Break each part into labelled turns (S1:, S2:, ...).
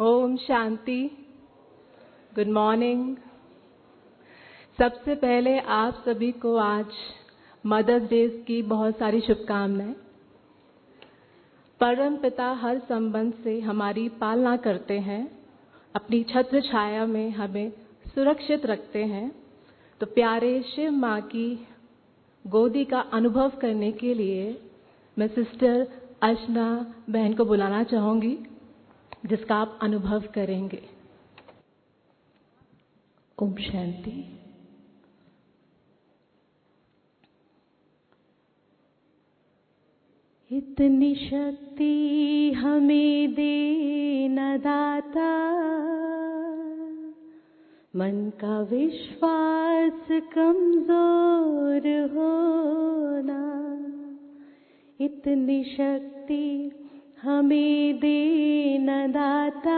S1: ओम शांति। Good morning. सबसे पहले आप सभी को आज मदर्स डे की बहुत सारी शुभकामनाएं। परम पिता हर संबंध से हमारी पालना करते हैं, अपनी छत्र छाया में हमें सुरक्षित रखते हैं। तो प्यारे शिव माँ की गोदी का अनुभव करने के लिए मैं सिस्टर अर्चना बहन को बुलाना चाहूंगी, जिसका आप अनुभव करेंगे।
S2: ओम शांति। इतनी शक्ति हमें दे न दाता, मन का विश्वास कमजोर होना। इतनी शक्ति हमें दे न दाता,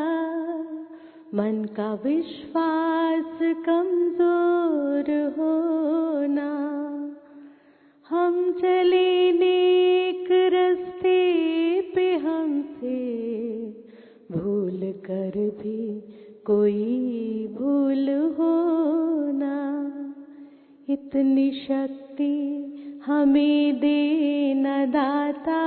S2: मन का विश्वास कमजोर होना। हम चले नेक रास्ते पे, हमसे भूल कर भी कोई भूल होना। इतनी शक्ति हमें दे न दाता,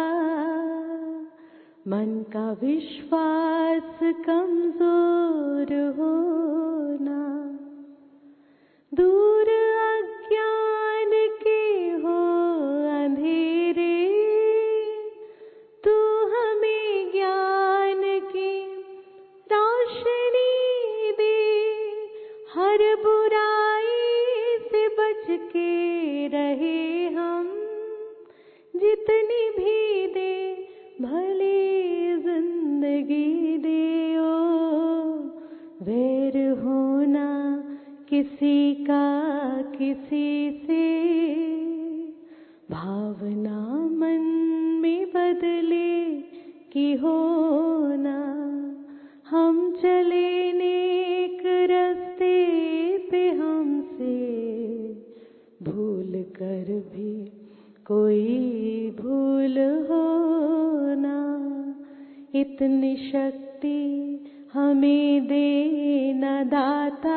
S2: मन का विश्वास कमजोर होना। दूर अज्ञान के हो अंधेरे, तू हमें ज्ञान की रोशनी दे। हर बुराई से बच के रहे हम, जितनी भी दे भली जिंदगी दे। ओ वैर होना किसी का किसी से, भावना मन में बदले की होना। हम चले नेक रास्ते पे, हमसे भूल कर भी कोई भूल होना। इतनी शक्ति हमें दे न दाता,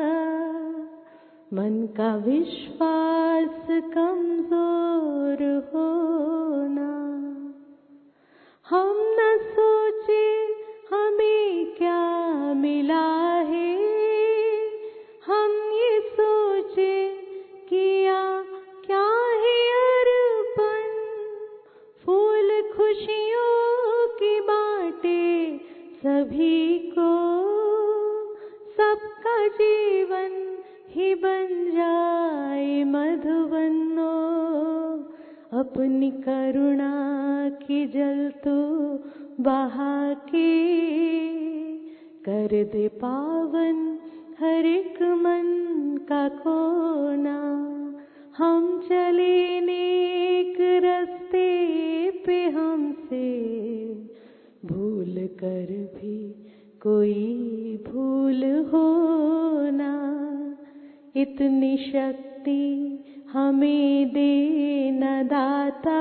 S2: मन का विश्वास कमजोर होना। हम न सोचे हमें क्या मिला है, हम ये सोचे किया क्या है अर्पण। फूल खुशियों की बाटे सभी को, सबका जीवन ही बन जाए मधुबन। अपनी करुणा की जल तो बहा के, कर दे पावन हर एक मन का कोना। हम चले नेक रास्ते पे, हमसे भूल कर भी कोई भूल होना। इतनी शक्ति हमें दे न दाता,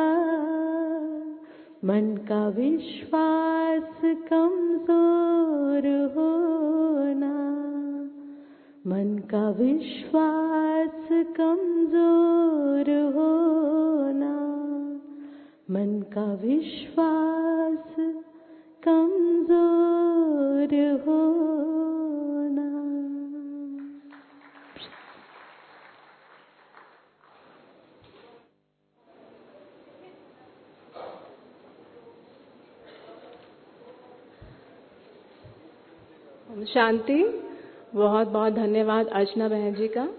S2: मन का विश्वास कमजोर होना। मन का विश्वास कमजोर होना। मन का विश्वास कमजोर होना।
S1: ओम शांति। बहुत बहुत धन्यवाद अर्चना बहन जी का।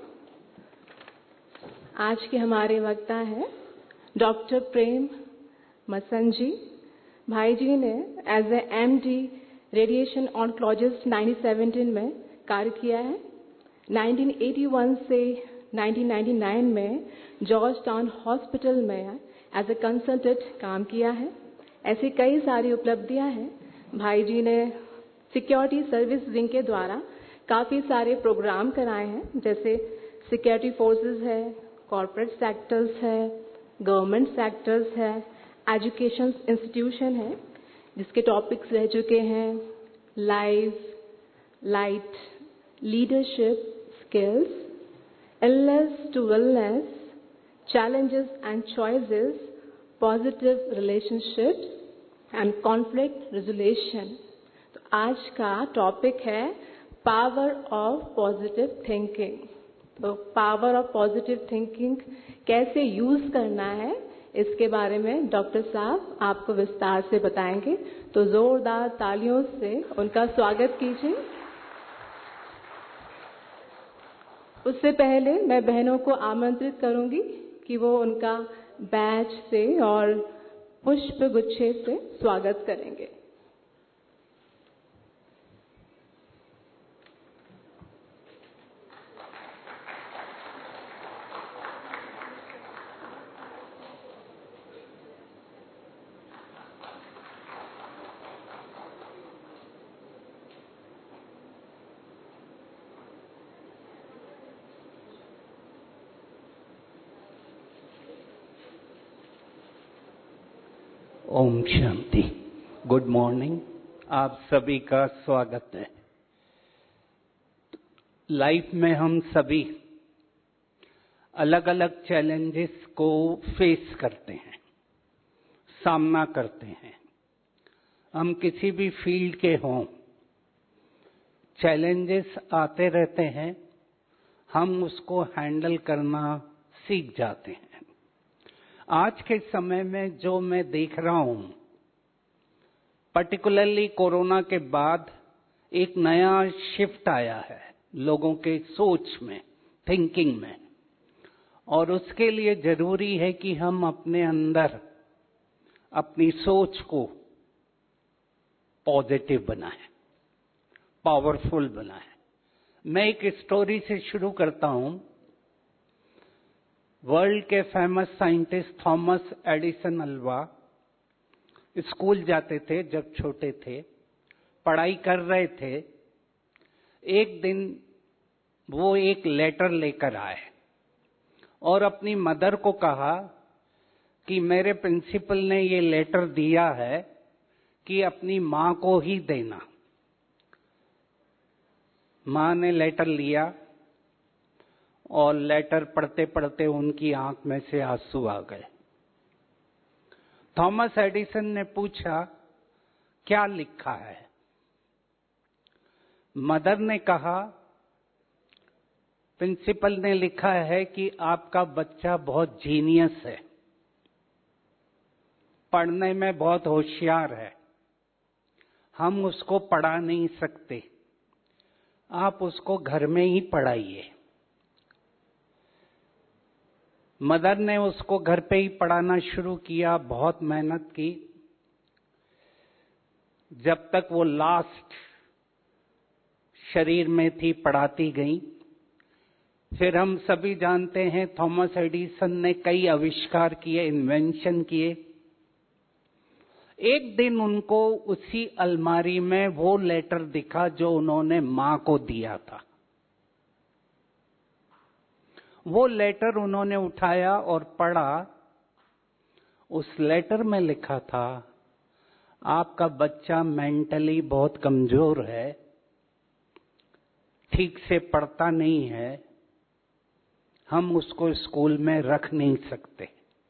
S1: आज के हमारे वक्ता हैं डॉक्टर प्रेम मसन जी। भाई जी ने as a MD radiation oncologist 1917 में कार्य किया है। 1981 से 1999 में जॉर्ज टाउन हॉस्पिटल में एज ए कंसल्टेंट काम किया है। ऐसी कई सारी उपलब्धियां हैं। भाई जी ने सिक्योरिटी सर्विस विंग के द्वारा काफ़ी सारे प्रोग्राम कराए हैं, जैसे सिक्योरिटी फोर्सेस है, कॉर्पोरेट सेक्टर्स है, गवर्नमेंट सेक्टर्स है, एजुकेशन इंस्टीट्यूशन है, जिसके टॉपिक्स रह चुके हैं life, light, leadership skills, illness to wellness, challenges and choices, positive relationships and conflict resolution. तो आज का टॉपिक है पावर ऑफ पॉजिटिव थिंकिंग। तो पावर ऑफ पॉजिटिव थिंकिंग कैसे यूज करना है इसके बारे में डॉक्टर साहब आपको विस्तार से बताएंगे। तो जोरदार तालियों से उनका स्वागत कीजिए। उससे पहले मैं बहनों को आमंत्रित करूंगी कि वो उनका बैच से और पुष्प गुच्छे से स्वागत करेंगे।
S3: ओम शांति। Good morning. आप सभी का स्वागत है। लाइफ में हम सभी अलग अलग चैलेंजेस को फेस करते हैं, सामना करते हैं। हम किसी भी फील्ड के हों, चैलेंजेस आते रहते हैं, हम उसको हैंडल करना सीख जाते हैं। आज के समय में जो मैं देख रहा हूं, पर्टिकुलरली कोरोना के बाद एक नया शिफ्ट आया है लोगों के सोच में, थिंकिंग में, और उसके लिए जरूरी है कि हम अपने अंदर अपनी सोच को पॉजिटिव बनाएं, पावरफुल बनाएं। मैं एक स्टोरी से शुरू करता हूं। वर्ल्ड के famous scientist Thomas Edison Alva school जाते थे जब छोटे थे, पढ़ाई कर रहे थे। एक दिन वो एक लेटर लेकर आए और अपनी मदर को कहा कि मेरे प्रिंसिपल ने ये लेटर दिया है कि अपनी मां को ही देना। मां ने लेटर लिया और लेटर पढ़ते पढ़ते उनकी आंख में से आंसू आ गए। थॉमस एडिसन ने पूछा, क्या लिखा है? मदर ने कहा, प्रिंसिपल ने लिखा है कि आपका बच्चा बहुत जीनियस है, पढ़ने में बहुत होशियार है, हम उसको पढ़ा नहीं सकते, आप उसको घर में ही पढ़ाइए। मदर ने उसको घर पे ही पढ़ाना शुरू किया, बहुत मेहनत की, जब तक वो लास्ट शरीर में थी पढ़ाती गई। फिर हम सभी जानते हैं थॉमस एडिसन ने कई आविष्कार किए, इन्वेंशन किए। एक दिन उनको उसी अलमारी में वो लेटर दिखा जो उन्होंने मां को दिया था। वो लेटर उन्होंने उठाया और पढ़ा। उस लेटर में लिखा था, आपका बच्चा मेंटली बहुत कमजोर है, ठीक से पढ़ता नहीं है, हम उसको स्कूल में रख नहीं सकते।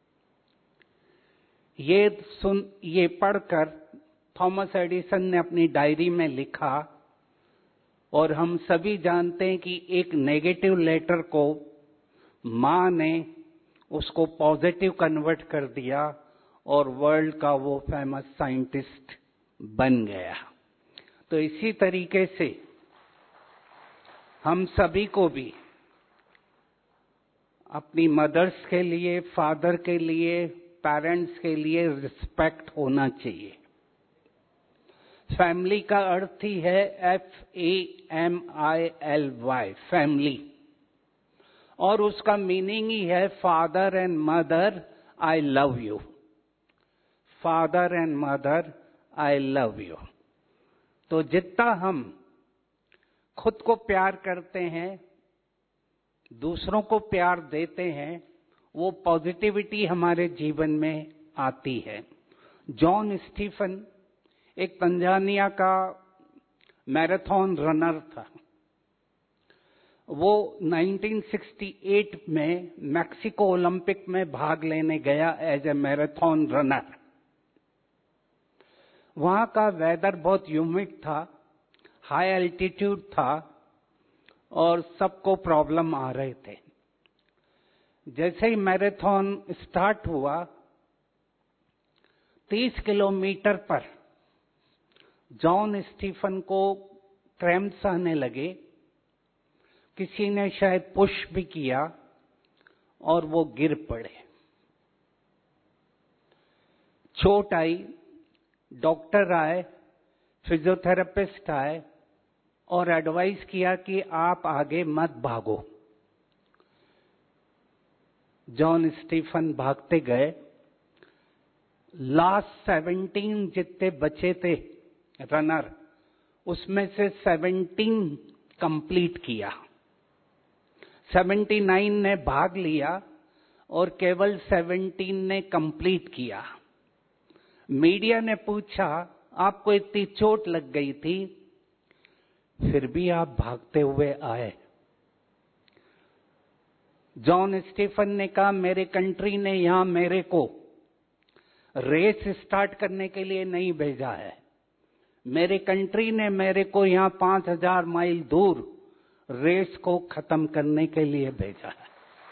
S3: ये पढ़कर थॉमस एडिसन ने अपनी डायरी में लिखा, और हम सभी जानते हैं कि एक नेगेटिव लेटर को मां ने उसको पॉजिटिव कन्वर्ट कर दिया और वर्ल्ड का वो फेमस साइंटिस्ट बन गया। तो इसी तरीके से हम सभी को भी अपनी मदर्स के लिए, फादर के लिए, पेरेंट्स के लिए रिस्पेक्ट होना चाहिए। फैमिली का अर्थ ही है FAMILY, फैमिली, और उसका मीनिंग ही है father and mother I love you. Father and mother I love you. तो जितना हम खुद को प्यार करते हैं, दूसरों को प्यार देते हैं, वो पॉजिटिविटी हमारे जीवन में आती है। जॉन स्टीफन एक तंजानिया का मैराथन रनर था। वो 1968 में मैक्सिको ओलंपिक में भाग लेने गया एज ए मैराथन रनर। वहां का वेदर बहुत ह्यूमिड था, हाई एल्टीट्यूड था और सबको प्रॉब्लम आ रहे थे। जैसे ही मैराथन स्टार्ट हुआ, 30 किलोमीटर पर जॉन स्टीफन को क्रैम्प्स आने लगे। किसी ने शायद पुश भी किया और वो गिर पड़े। चोट आई, डॉक्टर आए, फिजियोथेरेपिस्ट आए और एडवाइस किया कि आप आगे मत भागो। जॉन स्टीफन भागते गए। लास्ट 17 जितने बचे थे रनर, उसमें से 17 कंप्लीट किया। 79 ने भाग लिया और केवल 17 ने कंप्लीट किया। मीडिया ने पूछा, आपको इतनी चोट लग गई थी, फिर भी आप भागते हुए आए? जॉन स्टीफन ने कहा, मेरे कंट्री ने यहां मेरे को रेस स्टार्ट करने के लिए नहीं भेजा है। मेरे कंट्री ने मेरे को यहां 5000 माइल दूर रेस को खत्म करने के लिए भेजा है।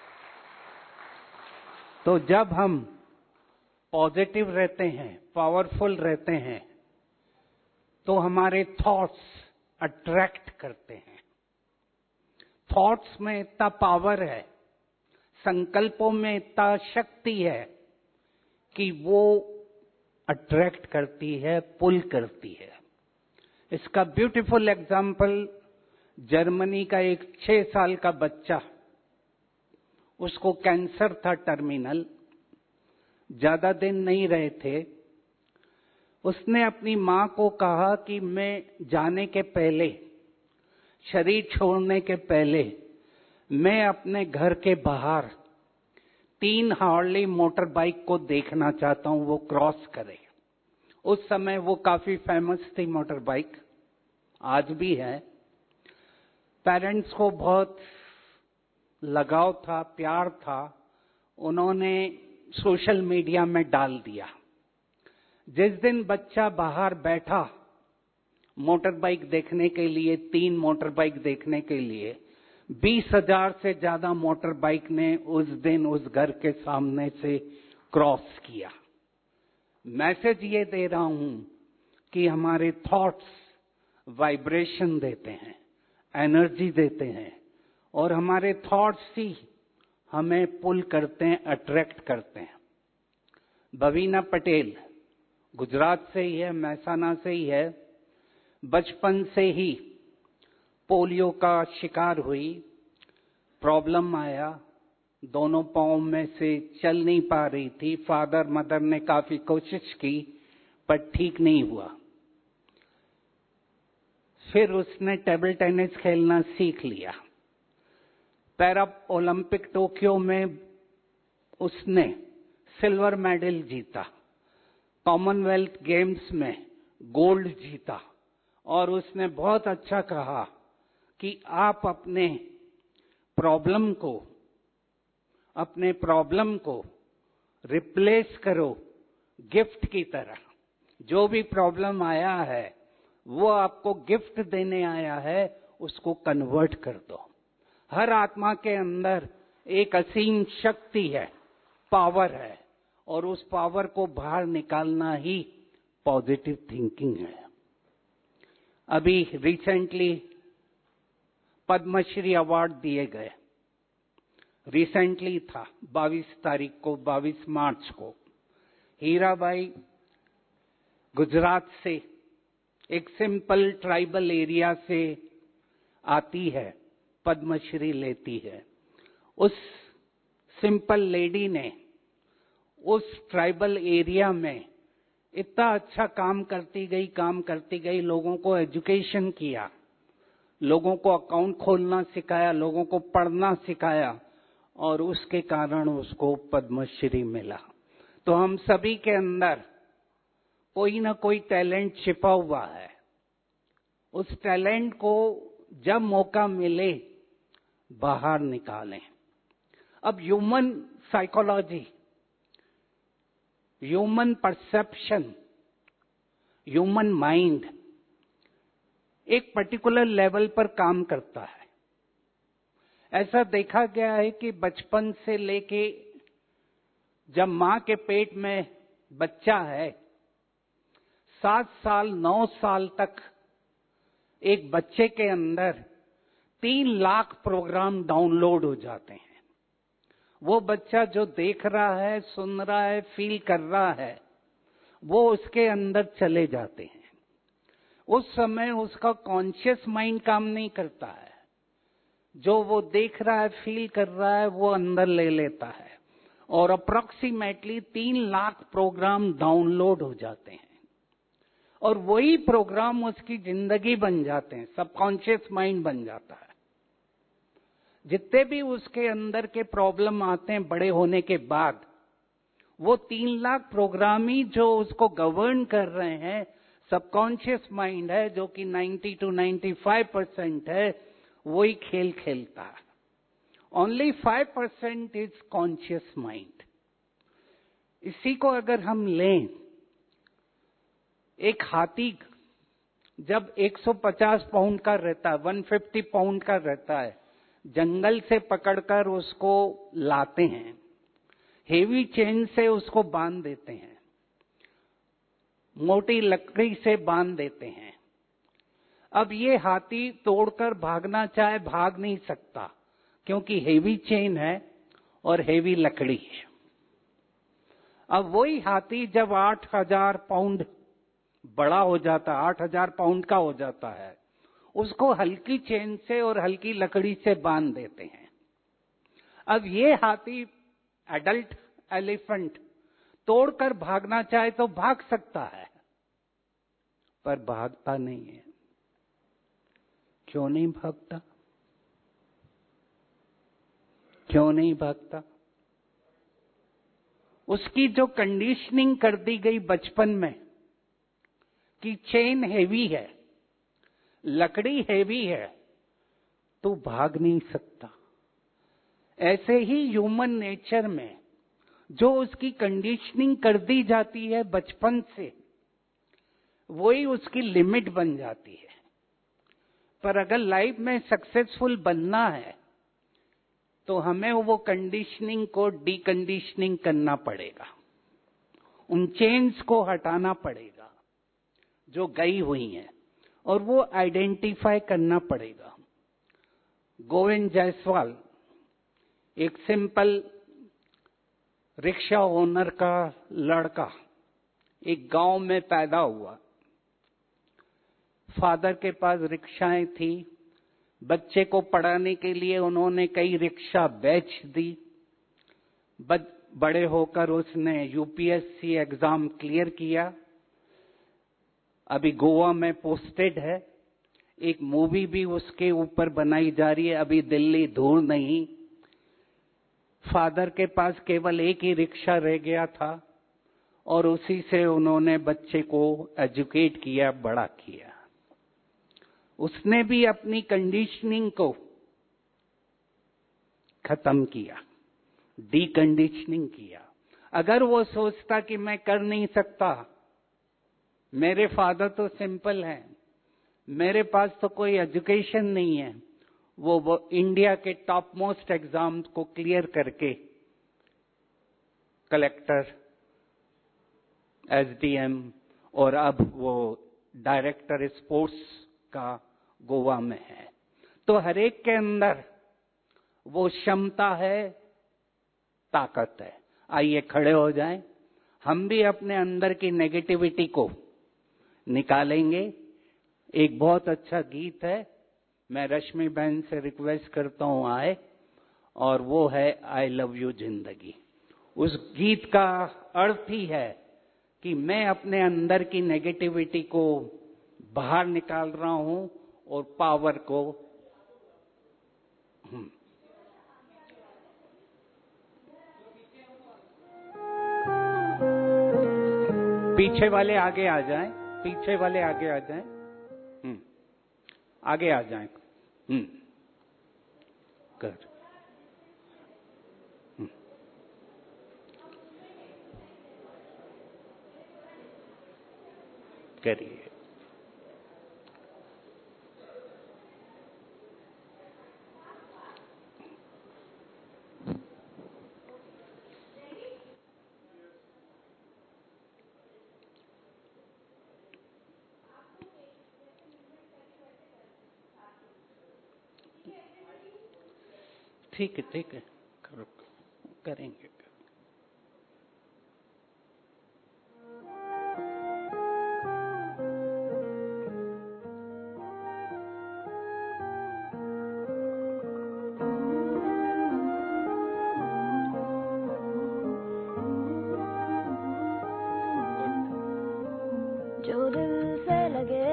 S3: तो जब हम पॉजिटिव रहते हैं, पावरफुल रहते हैं, तो हमारे थॉट्स अट्रैक्ट करते हैं। थॉट्स में इतना पावर है, संकल्पों में इतना शक्ति है कि वो अट्रैक्ट करती है, पुल करती है। इसका ब्यूटीफुल एग्जाम्पल जर्मनी का एक 6 साल का बच्चा, उसको कैंसर था टर्मिनल, ज्यादा दिन नहीं रहे थे। उसने अपनी मां को कहा कि मैं जाने के पहले, शरीर छोड़ने के पहले, मैं अपने घर के बाहर 3 हार्ली मोटर बाइक को देखना चाहता हूं, वो क्रॉस करे। उस समय वो काफी फेमस थी मोटर बाइक, आज भी है। पेरेंट्स को बहुत लगाव था, प्यार था। उन्होंने सोशल मीडिया में डाल दिया। जिस दिन बच्चा बाहर बैठा मोटर बाइक देखने के लिए, 3 मोटर बाइक देखने के लिए, 20,000 से ज्यादा मोटर बाइक ने उस दिन उस घर के सामने से क्रॉस किया। मैसेज ये दे रहा हूं कि हमारे थॉट्स वाइब्रेशन देते हैं, एनर्जी देते हैं, और हमारे थॉट्स ही हमें पुल करते हैं, अट्रैक्ट करते हैं। बवीना पटेल गुजरात से ही है, महसाना से ही है। बचपन से ही पोलियो का शिकार हुई, प्रॉब्लम आया, दोनों पांव में से चल नहीं पा रही थी। फादर मदर ने काफी कोशिश की पर ठीक नहीं हुआ। फिर उसने टेबल टेनिस खेलना सीख लिया। पैरा ओलंपिक टोक्यो में उसने सिल्वर मेडल जीता, कॉमनवेल्थ गेम्स में गोल्ड जीता, और उसने बहुत अच्छा कहा कि आप अपने प्रॉब्लम को रिप्लेस करो गिफ्ट की तरह। जो भी प्रॉब्लम आया है वो आपको गिफ्ट देने आया है, उसको कन्वर्ट कर दो। हर आत्मा के अंदर एक असीम शक्ति है, पावर है, और उस पावर को बाहर निकालना ही पॉजिटिव थिंकिंग है। अभी रिसेंटली पद्मश्री अवार्ड दिए गए, रिसेंटली था 22 तारीख को, 22 मार्च को। हीराबाई गुजरात से एक सिंपल ट्राइबल एरिया से आती है, पद्मश्री लेती है। उस सिंपल लेडी ने उस ट्राइबल एरिया में इतना अच्छा काम करती गई, लोगों को एजुकेशन किया, लोगों को अकाउंट खोलना सिखाया, लोगों को पढ़ना सिखाया, और उसके कारण उसको पद्मश्री मिला। तो हम सभी के अंदर कोई ना कोई टैलेंट छिपा हुआ है, उस टैलेंट को जब मौका मिले बाहर निकालें। अब human psychology, human perception, human mind एक पर्टिकुलर लेवल पर काम करता है। ऐसा देखा गया है कि बचपन से लेके जब मां के पेट में बच्चा है, 7 साल 9 साल तक एक बच्चे के अंदर 3 लाख प्रोग्राम डाउनलोड हो जाते हैं। वो बच्चा जो देख रहा है, सुन रहा है, फील कर रहा है, वो उसके अंदर चले जाते हैं। उस समय उसका कॉन्शियस माइंड काम नहीं करता है। जो वो देख रहा है, फील कर रहा है, वो अंदर ले लेता है और अप्रोक्सीमेटली 3 लाख प्रोग्राम डाउनलोड हो जाते हैं और वही प्रोग्राम उसकी जिंदगी बन जाते हैं, सबकॉन्शियस माइंड बन जाता है। जितने भी उसके अंदर के प्रॉब्लम आते हैं बड़े होने के बाद, वो 3 लाख प्रोग्राम ही जो उसको गवर्न कर रहे हैं, सबकॉन्शियस माइंड है जो कि 90 to 95% है, वही खेल खेलता है। Only 5% is conscious mind. इसी को अगर हम लें, एक हाथी जब 150 पाउंड का रहता है, 150 पाउंड का रहता है, जंगल से पकड़कर उसको लाते हैं, हेवी चेन से उसको बांध देते हैं, मोटी लकड़ी से बांध देते हैं। अब ये हाथी तोड़कर भागना चाहे भाग नहीं सकता, क्योंकि हेवी चेन है और हेवी लकड़ी है। अब वही हाथी जब 8000 पाउंड बड़ा हो जाता, 8000 पाउंड का हो जाता है, उसको हल्की चेन से और हल्की लकड़ी से बांध देते हैं। अब ये हाथी, एडल्ट एलिफेंट, तोड़कर भागना चाहे तो भाग सकता है, पर भागता नहीं है। क्यों नहीं भागता? क्यों नहीं भागता? उसकी जो कंडीशनिंग कर दी गई बचपन में कि चेन हेवी है, लकड़ी हेवी है, तो भाग नहीं सकता। ऐसे ही ह्यूमन नेचर में जो उसकी कंडीशनिंग कर दी जाती है बचपन से, वही उसकी लिमिट बन जाती है। पर अगर लाइफ में सक्सेसफुल बनना है तो हमें वो कंडीशनिंग को डीकंडीशनिंग करना पड़ेगा, उन चेन्स को हटाना पड़ेगा जो गई हुई हैं, और वो आइडेंटिफाई करना पड़ेगा। गोविंद जायसवाल एक सिंपल रिक्शा ओनर का लड़का, एक गांव में पैदा हुआ। फादर के पास रिक्शाएं थी, बच्चे को पढ़ाने के लिए उन्होंने कई रिक्शा बेच दी। बड़े होकर उसने यूपीएससी एग्जाम क्लियर किया, अभी गोवा में पोस्टेड है। एक मूवी भी उसके ऊपर बनाई जा रही है, अभी दिल्ली दूर नहीं। फादर के पास केवल एक ही रिक्शा रह गया था और उसी से उन्होंने बच्चे को एजुकेट किया, बड़ा किया। उसने भी अपनी कंडीशनिंग को खत्म किया, डीकंडीशनिंग किया। अगर वो सोचता कि मैं कर नहीं सकता, मेरे फादर तो सिंपल हैं, मेरे पास तो कोई एजुकेशन नहीं है, वो इंडिया के टॉप मोस्ट एग्जाम्स को क्लियर करके कलेक्टर, एसडीएम और अब वो डायरेक्टर स्पोर्ट्स का गोवा में है। तो हर एक के अंदर वो क्षमता है, ताकत है। आइए खड़े हो जाएं, हम भी अपने अंदर की नेगेटिविटी को निकालेंगे। एक बहुत अच्छा गीत है, मैं रश्मि बहन से रिक्वेस्ट करता हूं आए, और वो है आई लव यू जिंदगी। उस गीत का अर्थ ही है कि मैं अपने अंदर की नेगेटिविटी को बाहर निकाल रहा हूं और पावर को पीछे वाले आगे आ जाएं, पीछे वाले आगे आ जाएं। आगे आ जाएं। कर करिए। ठीक है करेंगे।
S4: जो दिल से लगे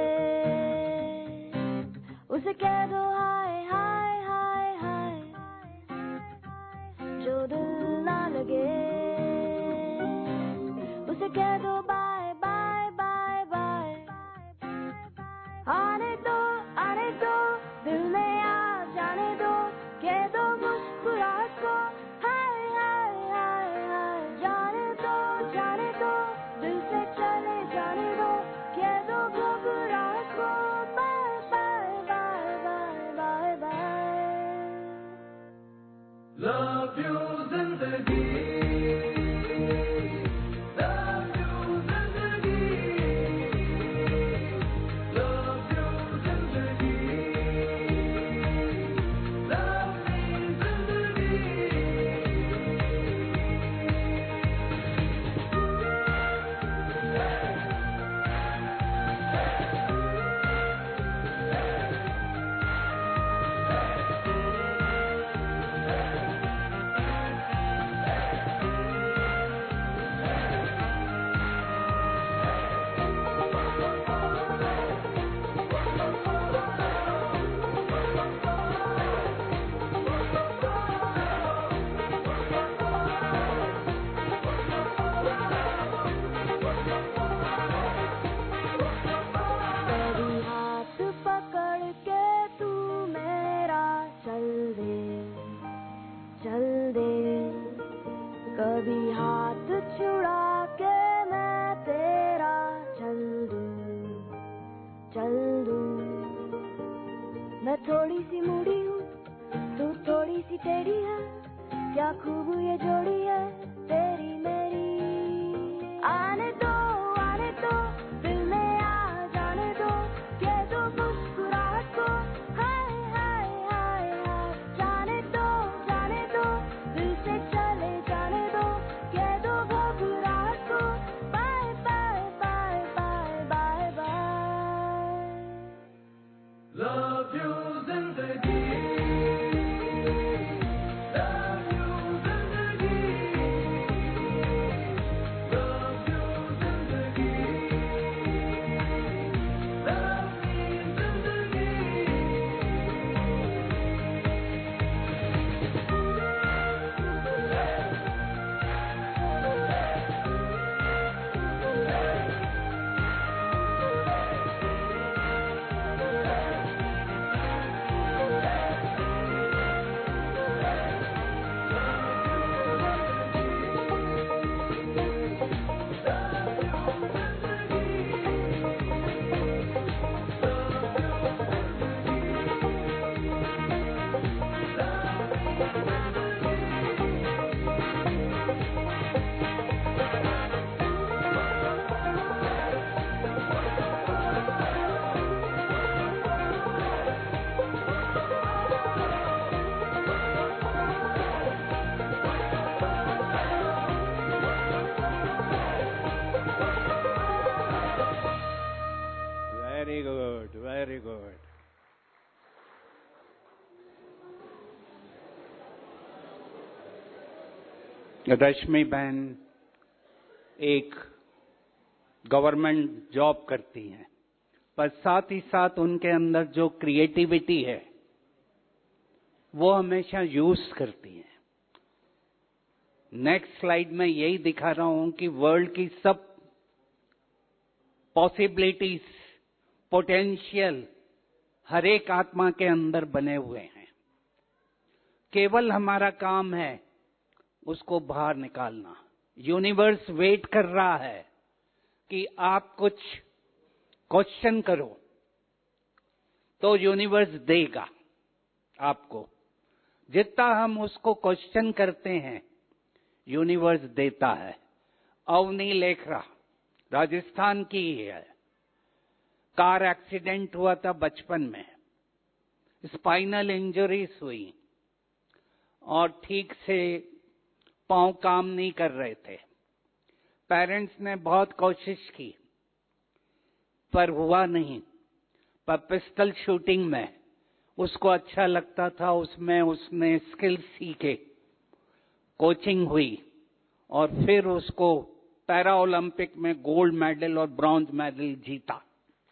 S4: उसे कह दो हाय हाय हाय हाय, जो दिल ना लगे उसे कह दो बाय बाय बाय बाय। आने दो दिल में आ जाने दो, कह दो मुस्कुराहट को हाय हाय हाय हाय। जाने दो दिल से चले जाने दो, कह दो घबराहट को bye bye bye bye bye bye.
S5: Love you जिंदगी, लव यू जिंदगी, लव यू जिंदगी, लव मी जिंदगी।
S4: तेरी हाथ पकड़ के तू मेरा चल दे, कभी हाथ छुड़ा के मैं तेरा चल दूं। मैं थोड़ी सी मूड़ी हूँ, तू थोड़ी सी टेढ़ी है, क्या खूब ये जोड़ी है तेरी मेरी। आने दो दिल में आ जाने दो, कह दो मुस्कुराहट को हाय हाय हाय हाय। जाने दो दिल से चले जाने दो, कह दो घबराहट को bye bye bye bye bye bye.
S5: Love you जिंदगी, लव यू जिंदगी, लव यू जिंदगी, लव मी जिंदगी।
S3: Very good. रश्मि बहन एक गवर्नमेंट जॉब करती हैं, पर साथ ही साथ उनके अंदर जो क्रिएटिविटी है वो हमेशा यूज करती हैं। नेक्स्ट स्लाइड में यही दिखा रहा हूं कि वर्ल्ड की सब पॉसिबिलिटीज, पोटेंशियल हर एक आत्मा के अंदर बने हुए हैं। केवल हमारा काम है उसको बाहर निकालना। यूनिवर्स वेट कर रहा है कि आप कुछ क्वेश्चन करो तो यूनिवर्स देगा आपको। जितना हम उसको क्वेश्चन करते हैं यूनिवर्स देता है। अवनी लेखरा राजस्थान की ही है। कार एक्सीडेंट हुआ था बचपन में, स्पाइनल इंजरीज हुई और ठीक से पांव काम नहीं कर रहे थे। पेरेंट्स ने बहुत कोशिश की पर हुआ नहीं। पर पिस्टल शूटिंग में उसको अच्छा लगता था, उसमें उसने स्किल सीखे, कोचिंग हुई और फिर उसको पैरा ओलंपिक में गोल्ड मेडल और ब्रॉन्ज मेडल जीता।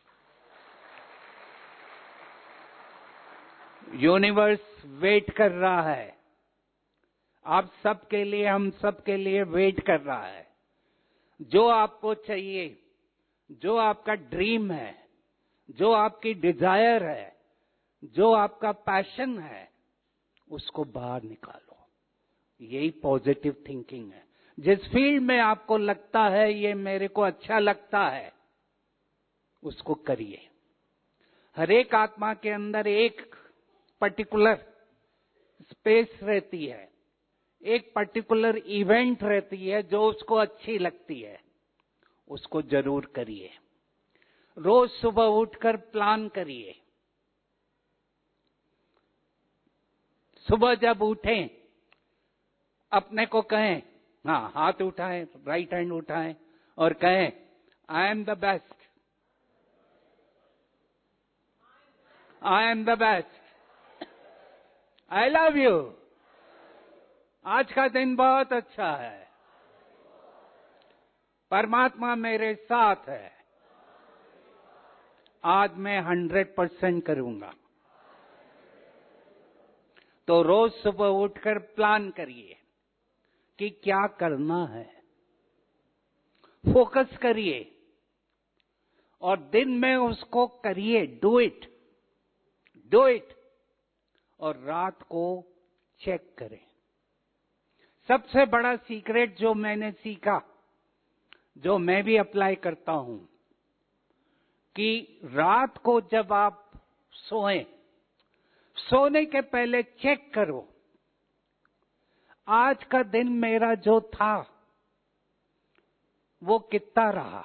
S3: यूनिवर्स वेट कर रहा है आप सबके लिए, हम सबके लिए वेट कर रहा है। जो आपको चाहिए, जो आपका ड्रीम है, जो आपकी डिजायर है, जो आपका पैशन है, उसको बाहर निकालो। यही पॉजिटिव थिंकिंग है। जिस फील्ड में आपको लगता है ये मेरे को अच्छा लगता है, उसको करिए। हर एक आत्मा के अंदर एक पर्टिकुलर स्पेस रहती है, एक पर्टिकुलर इवेंट रहती है जो उसको अच्छी लगती है, उसको जरूर करिए। रोज सुबह उठकर प्लान करिए। सुबह जब उठें अपने को कहें, हाँ हाथ उठाएं, राइट हैंड उठाएं और कहें I am the best, I am the best, I love you. आज का दिन बहुत अच्छा है, परमात्मा मेरे साथ है, आज मैं 100% करूंगा। तो रोज सुबह उठकर प्लान करिए कि क्या करना है, फोकस करिए और दिन में उसको करिए। Do it, do it. और रात को चेक करें। सबसे बड़ा सीक्रेट जो मैंने सीखा, जो मैं भी अप्लाई करता हूं, कि रात को जब आप सोएं, सोने के पहले चेक करो आज का दिन मेरा जो था वो कितना रहा।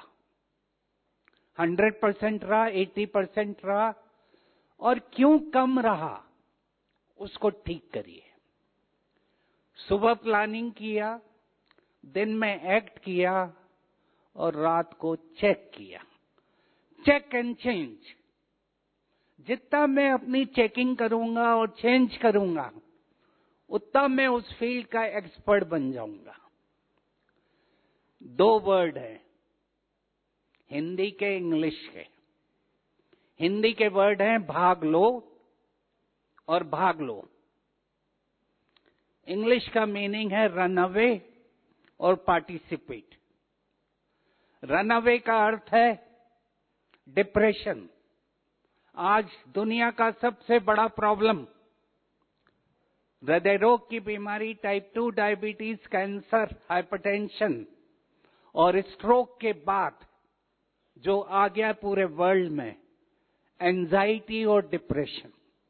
S3: 100% रहा, 80% रहा, और क्यों कम रहा उसको ठीक करिए। सुबह प्लानिंग किया, दिन में एक्ट किया और रात को चेक किया। Check and change. जितना मैं अपनी चेकिंग करूंगा और चेंज करूंगा उतना मैं उस फील्ड का एक्सपर्ट बन जाऊंगा। 2 वर्ड हैं, हिंदी के इंग्लिश के। हिंदी के वर्ड हैं भाग लो और भाग लो। इंग्लिश का मीनिंग है रन अवे और पार्टिसिपेट। रन अवे का अर्थ है डिप्रेशन। आज दुनिया का सबसे बड़ा प्रॉब्लम हृदय रोग की बीमारी, टाइप 2 डायबिटीज, कैंसर, हाइपरटेंशन और स्ट्रोक के बाद जो आ गया पूरे वर्ल्ड में, एंजाइटी और डिप्रेशन।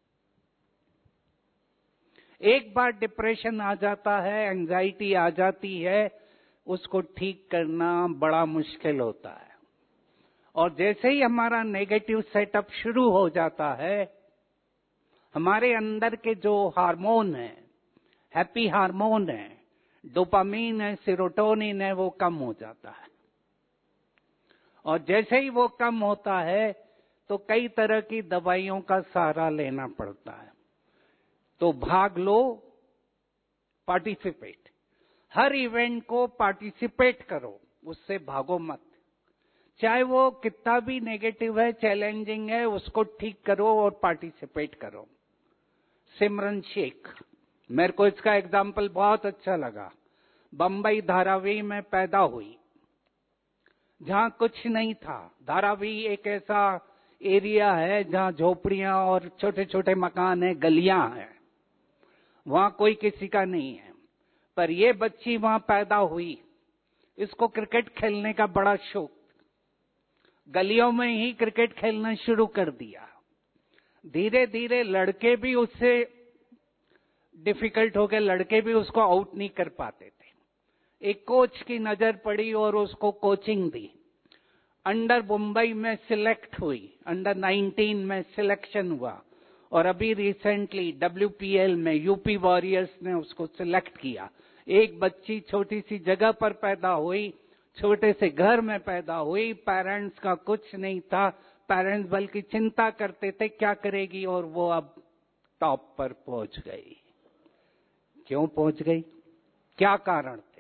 S3: एक बार डिप्रेशन आ जाता है, एंजाइटी आ जाती है, उसको ठीक करना बड़ा मुश्किल होता है। और जैसे ही हमारा नेगेटिव सेटअप शुरू हो जाता है, हमारे अंदर के जो हार्मोन है, हैप्पी हार्मोन है, डोपामीन है, सेरोटोनिन है, वो कम हो जाता है। और जैसे ही वो कम होता है तो कई तरह की दवाइयों का सहारा लेना पड़ता है। तो भाग लो, पार्टिसिपेट। हर इवेंट को पार्टिसिपेट करो, उससे भागो मत। चाहे वो कितना भी नेगेटिव है, चैलेंजिंग है, उसको ठीक करो और पार्टिसिपेट करो। सिमरन शेख, मेरे को इसका एग्जाम्पल बहुत अच्छा लगा। बंबई धारावी में पैदा हुई, जहां कुछ नहीं था। धारावी एक ऐसा एरिया है जहां झोपड़ियां और छोटे छोटे मकान हैं, गलियां हैं, वहां कोई किसी का नहीं है। पर ये बच्ची वहां पैदा हुई, इसको क्रिकेट खेलने का बड़ा शौक, गलियों में ही क्रिकेट खेलना शुरू कर दिया। धीरे धीरे लड़के भी उससे डिफिकल्ट हो गए, लड़के भी उसको आउट नहीं कर पाते थे। एक कोच की नजर पड़ी और उसको कोचिंग दी। अंडर मुंबई में सिलेक्ट हुई, अंडर 19 में सिलेक्शन हुआ, और अभी रिसेंटली WPL में यूपी वॉरियर्स ने उसको सिलेक्ट किया। एक बच्ची छोटी सी जगह पर पैदा हुई, छोटे से घर में पैदा हुई, पेरेंट्स का कुछ नहीं था, पेरेंट्स बल्कि चिंता करते थे क्या करेगी, और वो अब टॉप पर पहुंच गई। क्यों पहुंच गई? क्या कारण थे?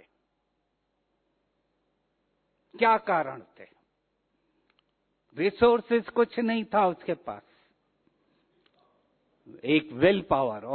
S3: क्या कारण थे? रिसोर्सेज कुछ नहीं था उसके पास, एक विल पावर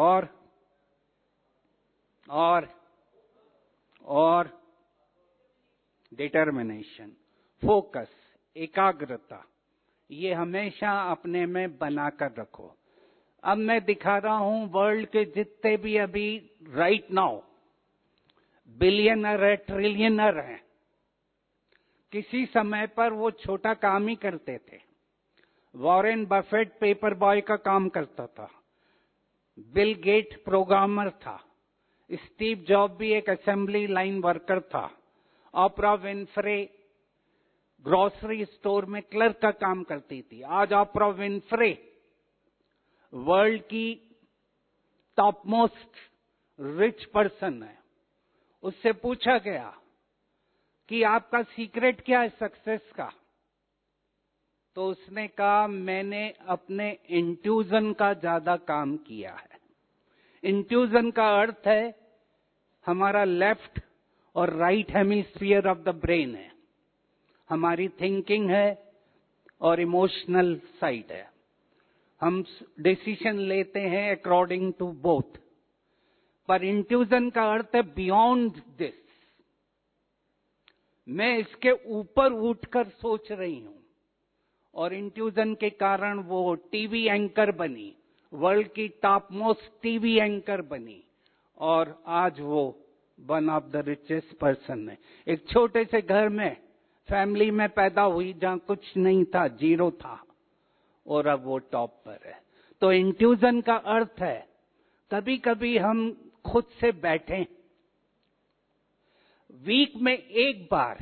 S3: और डिटर्मिनेशन, फोकस, एकाग्रता, ये हमेशा अपने में बनाकर रखो। अब मैं दिखा रहा हूं वर्ल्ड के जितने भी अभी राइट नाउ बिलियनर है, ट्रिलियनर है, किसी समय पर वो छोटा काम ही करते थे। वॉरेन बफेट पेपर बॉय का काम करता था, बिल गेट प्रोग्रामर था, स्टीव जॉब भी एक असेंबली लाइन वर्कर था, ऑपरा विनफ्रे ग्रोसरी स्टोर में क्लर्क का काम करती थी। आज ऑपरा विनफ्रे वर्ल्ड की टॉप मोस्ट रिच पर्सन है। उससे पूछा गया कि आपका सीक्रेट क्या है सक्सेस का, तो उसने कहा मैंने अपने इंट्यूजन का ज्यादा काम किया है। इंट्यूजन का अर्थ है हमारा लेफ्ट और right hemisphere of the brain है, हमारी थिंकिंग है और इमोशनल साइड है। हम डिसीजन लेते हैं अकॉर्डिंग टू बोथ, पर इंट्यूजन का अर्थ है बियॉन्ड दिस, मैं इसके ऊपर उठकर सोच रही हूं। और इंट्यूजन के कारण वो टीवी एंकर बनी, वर्ल्ड की टॉप मोस्ट टीवी एंकर बनी, और आज वो one of the richest person है। एक छोटे से घर में फैमिली में पैदा हुई जहां कुछ नहीं था, जीरो था, और अब वो टॉप पर है। तो इंट्यूजन का अर्थ है कभी कभी हम खुद से बैठें, वीक में एक बार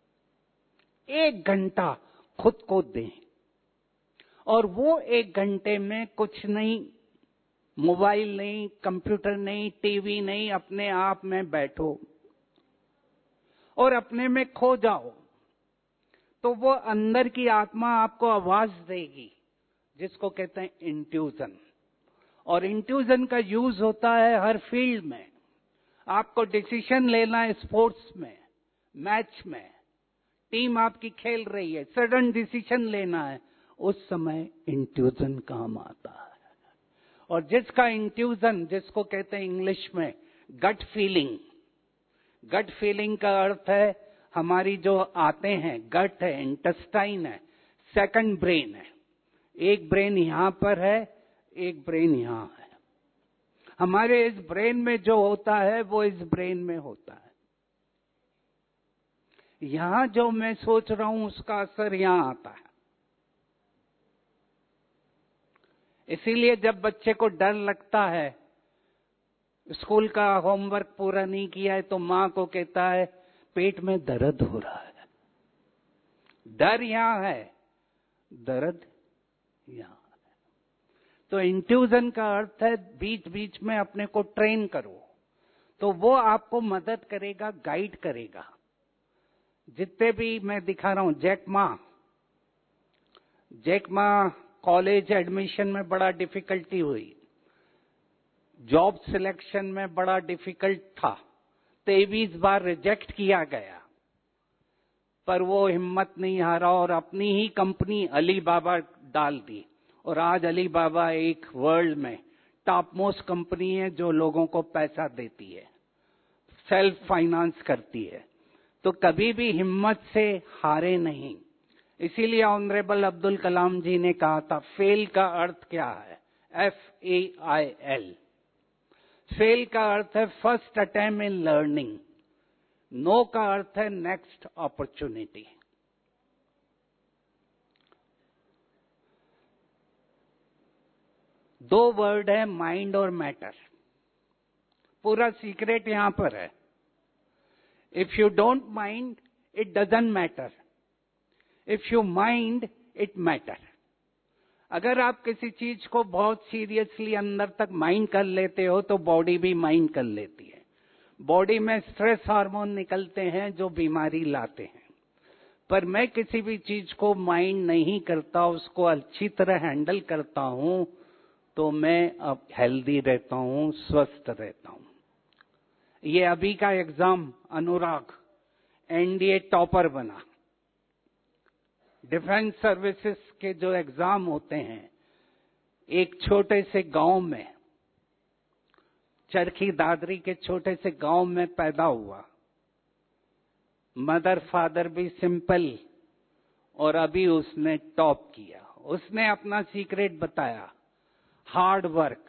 S3: 1 घंटा खुद को दें, और वो 1 घंटे में कुछ नहीं, मोबाइल नहीं, कंप्यूटर नहीं, टीवी नहीं, अपने आप में बैठो और अपने में खो जाओ। तो वो अंदर की आत्मा आपको आवाज देगी, जिसको कहते हैं इंट्यूजन। और इंट्यूजन का यूज होता है हर फील्ड में। आपको डिसीजन लेना है स्पोर्ट्स में, मैच में, टीम आपकी खेल रही है, सडन डिसीजन लेना है, उस समय इंट्यूजन काम आता है। और जिसका इंट्यूजन, जिसको कहते हैं इंग्लिश में गट फीलिंग, गट फीलिंग का अर्थ है हमारी जो आते हैं, गट है, इंटेस्टाइन है, सेकंड ब्रेन है। एक ब्रेन यहां पर है, एक ब्रेन यहां है। हमारे इस ब्रेन में जो होता है वो इस ब्रेन में होता है। यहां जो मैं सोच रहा हूं उसका असर यहां आता है। इसीलिए जब बच्चे को डर लगता है, स्कूल का होमवर्क पूरा नहीं किया है, तो मां को कहता है पेट में दर्द हो रहा है। डर यहां है, दर्द यहां है। तो इंट्यूजन का अर्थ है बीच बीच में अपने को ट्रेन करो, तो वो आपको मदद करेगा, गाइड करेगा। जितने भी मैं दिखा रहा हूं, जैक मा कॉलेज एडमिशन में बड़ा डिफिकल्टी हुई, जॉब सिलेक्शन में बड़ा डिफिकल्ट था, 23 बार रिजेक्ट किया गया, पर वो हिम्मत नहीं हारा और अपनी ही कंपनी अलीबाबा डाल दी। और आज अलीबाबा एक वर्ल्ड में टॉप मोस्ट कंपनी है जो लोगों को पैसा देती है, सेल्फ फाइनेंस करती है। तो कभी भी हिम्मत से हारे नहीं, इसीलिए ऑनरेबल अब्दुल कलाम जी ने कहा था, फेल का अर्थ क्या है? FAIL। फेल का अर्थ है first attempt in learning. No का अर्थ है नेक्स्ट अपॉर्चुनिटी। दो वर्ड है, माइंड और मैटर। पूरा सीक्रेट यहां पर है। If you don't mind, it doesn't matter. If you mind, it matter. अगर आप किसी चीज को बहुत सीरियसली अंदर तक माइंड कर लेते हो तो बॉडी भी माइंड कर लेती है। बॉडी में स्ट्रेस हार्मोन निकलते हैं जो बीमारी लाते हैं। पर मैं किसी भी चीज को माइंड नहीं करता, उसको अच्छी तरह हैंडल करता हूं, तो मैं अब हेल्दी रहता हूं, स्वस्थ रहता हूं। ये अभी का एग्जाम, अनुराग NDA टॉपर बना। डिफेंस सर्विसेज के जो एग्जाम होते हैं, एक छोटे से गांव में, चरखी दादरी के छोटे से गांव में पैदा हुआ। मदर फादर भी सिंपल, और अभी उसने टॉप किया। उसने अपना सीक्रेट बताया, हार्ड वर्क।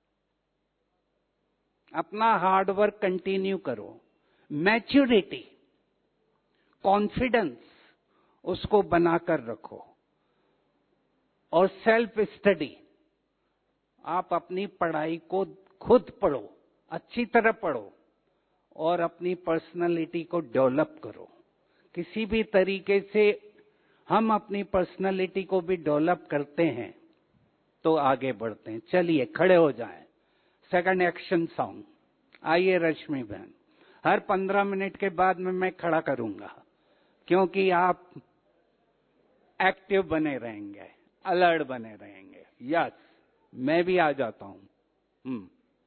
S3: अपना हार्ड वर्क कंटिन्यू करो। मैच्योरिटी, कॉन्फिडेंस, उसको बनाकर रखो। और सेल्फ स्टडी, आप अपनी पढ़ाई को खुद पढ़ो, अच्छी तरह पढ़ो, और अपनी पर्सनालिटी को डेवलप करो। किसी भी तरीके से हम अपनी पर्सनालिटी को भी डेवलप करते हैं तो आगे बढ़ते हैं। चलिए खड़े हो जाएं। Second action song. आइए रश्मि बहन, हर 15 मिनट के बाद में मैं खड़ा करूंगा, क्योंकि आप एक्टिव बने रहेंगे, अलर्ट बने रहेंगे। यस, मैं भी आ जाता हूं।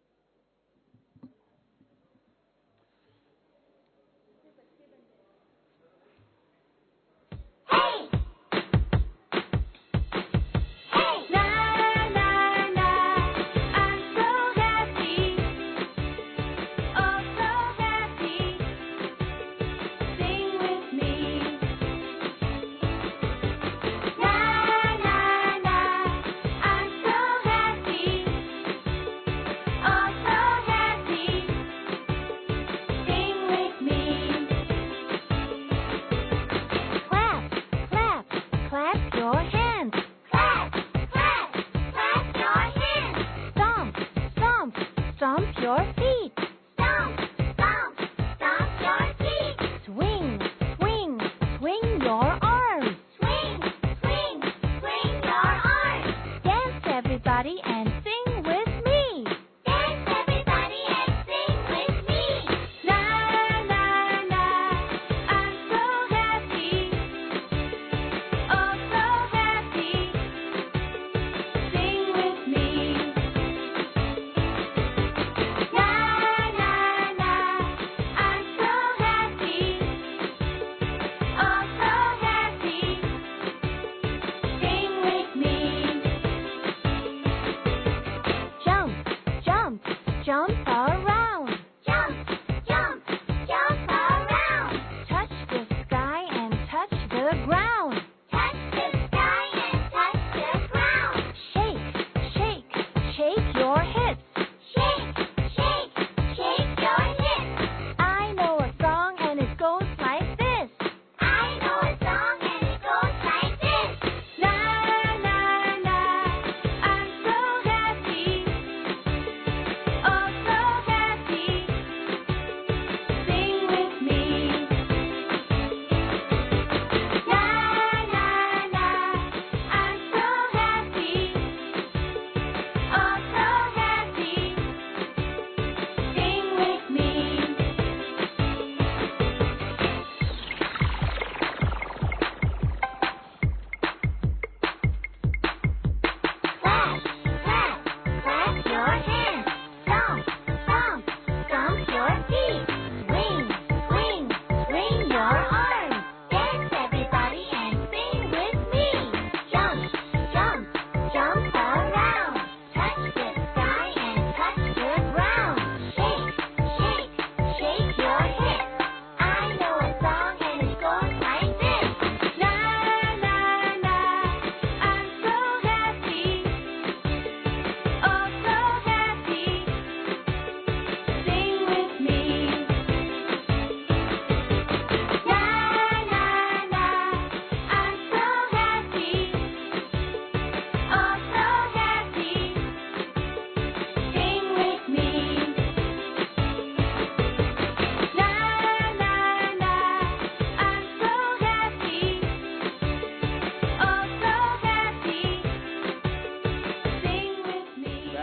S4: Stomp your feet. Stomp, stomp, stomp your feet. Swing, swing, swing your arms. Swing, swing, swing your arms. Dance everybody and sing with me. Dance everybody and sing with me. Na na na, I'm so happy. Oh so happy. Sing with me.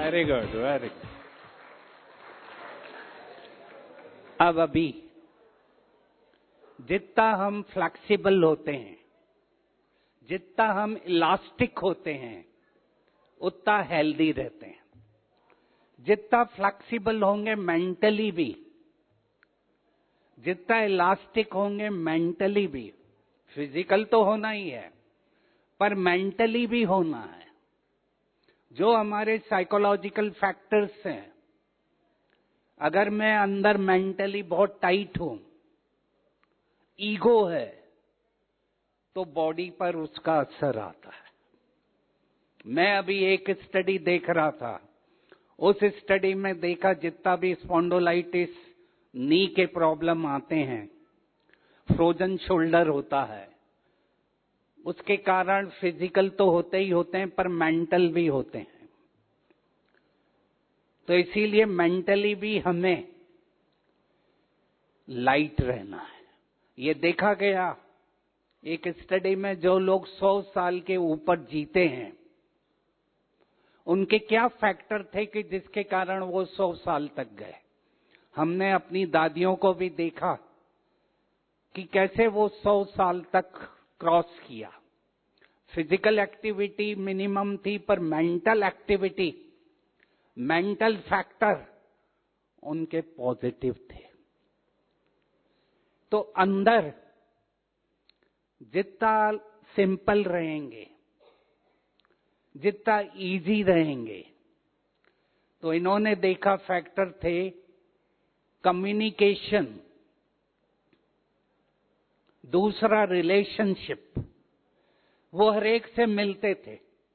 S3: Very good, very good. अब अभी जितना हम flexible होते हैं, जितना हम elastic होते हैं, उतना हेल्दी रहते हैं। जितना फ्लेक्सिबल होंगे मेंटली भी, जितना इलास्टिक होंगे मेंटली भी, फिजिकल तो होना ही है पर मेंटली भी होना है। जो हमारे साइकोलॉजिकल फैक्टर्स हैं, अगर मैं अंदर मेंटली बहुत टाइट हूं, ईगो है, तो बॉडी पर उसका असर आता है। मैं अभी एक स्टडी देख रहा था, उस स्टडी में देखा जितना भी स्पॉन्डोलाइटिस, नी के प्रॉब्लम आते हैं, फ्रोजन शोल्डर होता है, उसके कारण फिजिकल तो होते ही होते हैं पर मेंटल भी होते हैं। तो इसीलिए मेंटली भी हमें लाइट रहना है। ये देखा गया एक स्टडी में, जो लोग 100 साल के ऊपर जीते हैं, उनके क्या फैक्टर थे कि जिसके कारण वो 100 साल तक गए। हमने अपनी दादियों को भी देखा कि कैसे वो 100 साल तक क्रॉस किया। फिजिकल एक्टिविटी मिनिमम थी पर मेंटल एक्टिविटी, मेंटल फैक्टर उनके पॉजिटिव थे। तो अंदर जितना सिंपल रहेंगे, जितना इजी रहेंगे, तो इन्होंने देखा फैक्टर थे कम्युनिकेशन, दूसरा रिलेशनशिप। वो हर एक से मिलते थे,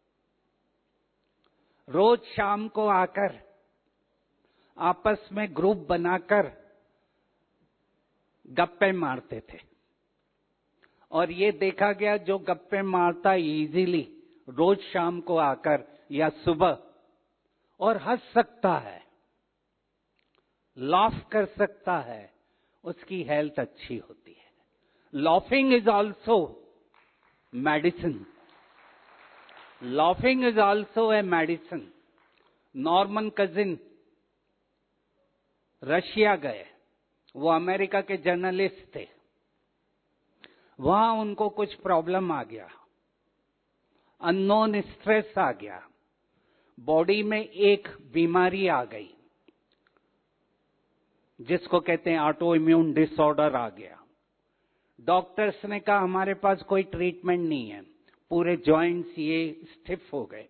S3: रोज शाम को आकर आपस में ग्रुप बनाकर गप्पे मारते थे। और ये देखा गया जो गप्पे मारता इजीली रोज शाम को आकर या सुबह और हंस सकता है, लाफ कर सकता है, उसकी हेल्थ अच्छी होती है। Laughing is also medicine, laughing is also a medicine. Norman Cousin Russia गए, वो अमेरिका के जर्नलिस्ट थे। वहां उनको कुछ प्रॉब्लम आ गया, अननोन स्ट्रेस आ गया, बॉडी में एक बीमारी आ गई जिसको कहते हैं ऑटो इम्यून डिसऑर्डर आ गया। डॉक्टर्स ने कहा हमारे पास कोई ट्रीटमेंट नहीं है, पूरे जॉइंट्स ये स्टिफ हो गए।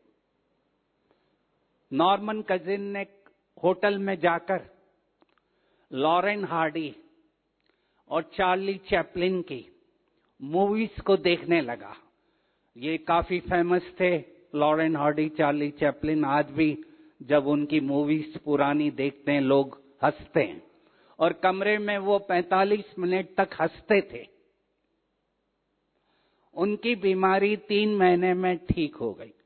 S3: नॉर्मन कजिन ने होटल में जाकर लॉरेन हार्डी और चार्ली चैपलिन की मूवीज को देखने लगा। ये काफी फेमस थे, लॉरेन हार्डी, चार्ली चैपलिन। आज भी जब उनकी मूवीज पुरानी देखते हैं लोग हंसते हैं, और कमरे में वो 45 मिनट तक हंसते थे। उनकी बीमारी 3 महीने में ठीक हो गई।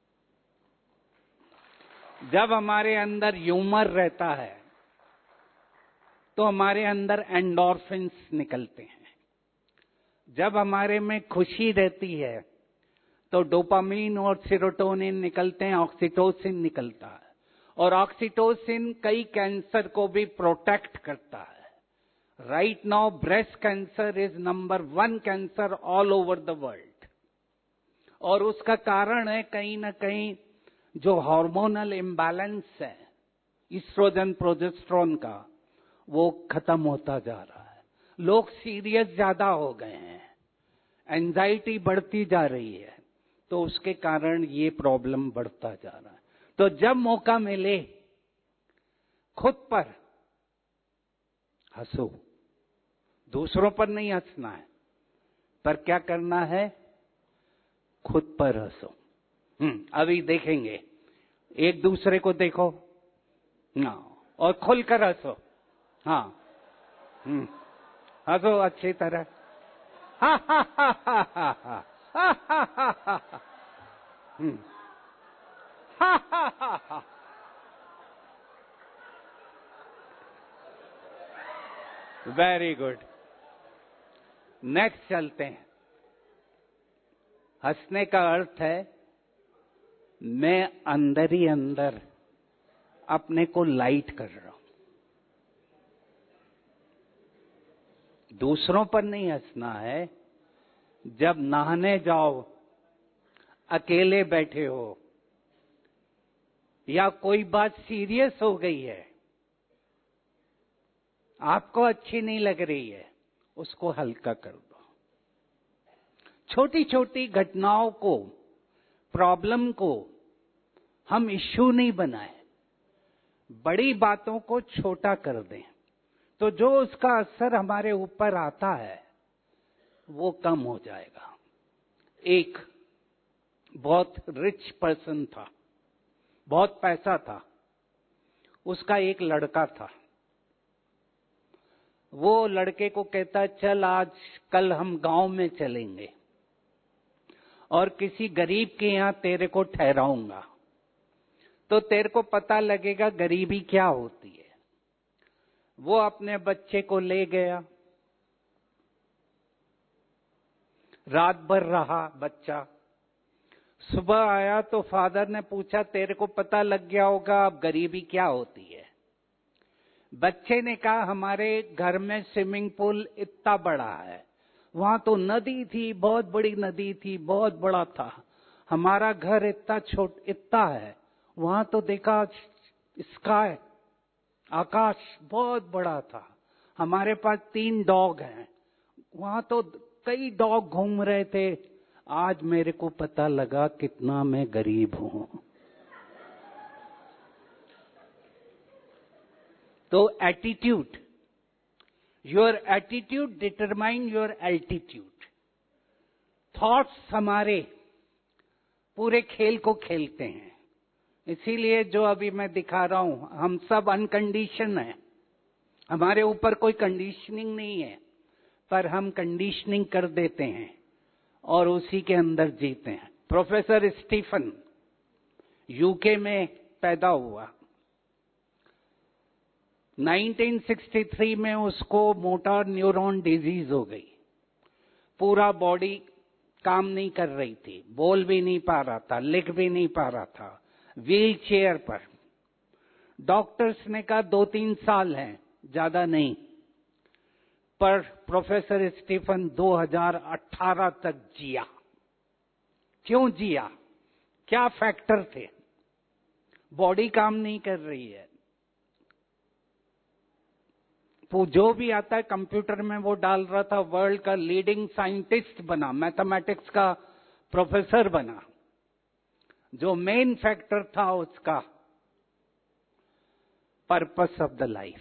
S3: जब हमारे अंदर ह्यूमर रहता है तो हमारे अंदर एंडोर्फिन्स निकलते हैं। जब हमारे में खुशी रहती है तो डोपामीन और सेरोटोनिन निकलते हैं, ऑक्सीटोसिन निकलता है। और ऑक्सीटोसिन कई कैंसर को भी प्रोटेक्ट करता है। Right now breast cancer is number 1 cancer all over the world. और उसका कारण है कहीं ना कहीं जो हार्मोनल इम्बैलेंस है, ईस्ट्रोजन प्रोजेस्टेरोन का, वो खत्म होता जा रहा है। लोग सीरियस ज्यादा हो गए हैं, एंजाइटी बढ़ती जा रही है, तो उसके कारण ये प्रॉब्लम बढ़ता जा रहा है। तो जब मौका मिले खुद पर हंसो, दूसरों पर नहीं हंसना है, पर क्या करना है, खुद पर हंसो। अभी देखेंगे, एक दूसरे को देखो, हाँ, और खुलकर हंसो। हाँ, हंसो अच्छी तरह। हा हा हा हा हा हा हा हा हा हा हा हा हा हा। Very good. नेक्स्ट चलते हैं। हंसने का अर्थ है मैं अंदर ही अंदर अपने को लाइट कर रहा हूं। दूसरों पर नहीं हंसना है। जब नहाने जाओ, अकेले बैठे हो या कोई बात सीरियस हो गई है, आपको अच्छी नहीं लग रही है, उसको हल्का कर दो। छोटी छोटी घटनाओं को, प्रॉब्लम को हम इश्यू नहीं बनाए, बड़ी बातों को छोटा कर दें, तो जो उसका असर हमारे ऊपर आता है वो कम हो जाएगा। एक बहुत रिच पर्सन था, बहुत पैसा था, उसका एक लड़का था। वो लड़के को कहता, चल आज कल हम गांव में चलेंगे और किसी गरीब के यहां तेरे को ठहराऊंगा, तो तेरे को पता लगेगा गरीबी क्या होती है। वो अपने बच्चे को ले गया, रात भर रहा बच्चा। सुबह आया तो फादर ने पूछा, तेरे को पता लग गया होगा अब गरीबी क्या होती है। बच्चे ने कहा, हमारे घर में स्विमिंग पूल इतना बड़ा है, वहां तो नदी थी, बहुत बड़ी नदी थी, बहुत बड़ा था। हमारा घर इतना है, वहां तो देखा स्काई, आकाश बहुत बड़ा था। हमारे पास 3 डॉग हैं, वहां तो कई डॉग घूम रहे थे। आज मेरे को पता लगा कितना मैं गरीब हूं। तो attitude, your attitude determine your altitude. Thoughts हमारे पूरे खेल को खेलते हैं। इसीलिए जो अभी मैं दिखा रहा हूं, हम सब अनकंडीशन हैं, हमारे ऊपर कोई कंडीशनिंग नहीं है, पर हम कंडीशनिंग कर देते हैं और उसी के अंदर जीते हैं। प्रोफेसर स्टीफन यूके में पैदा हुआ। 1963 में उसको मोटर न्यूरॉन डिजीज हो गई। पूरा बॉडी काम नहीं कर रही थी, बोल भी नहीं पा रहा था, लिख भी नहीं पा रहा था, व्हील चेयर पर। डॉक्टर्स ने कहा 2-3 साल हैं, ज्यादा नहीं। पर प्रोफेसर स्टीफन 2018 तक जिया। क्यों जिया? क्या फैक्टर थे? बॉडी काम नहीं कर रही है, वो जो भी आता है कंप्यूटर में वो डाल रहा था, वर्ल्ड का लीडिंग साइंटिस्ट बना, मैथमेटिक्स का प्रोफेसर बना। जो मेन फैक्टर था उसका पर्पस ऑफ द लाइफ।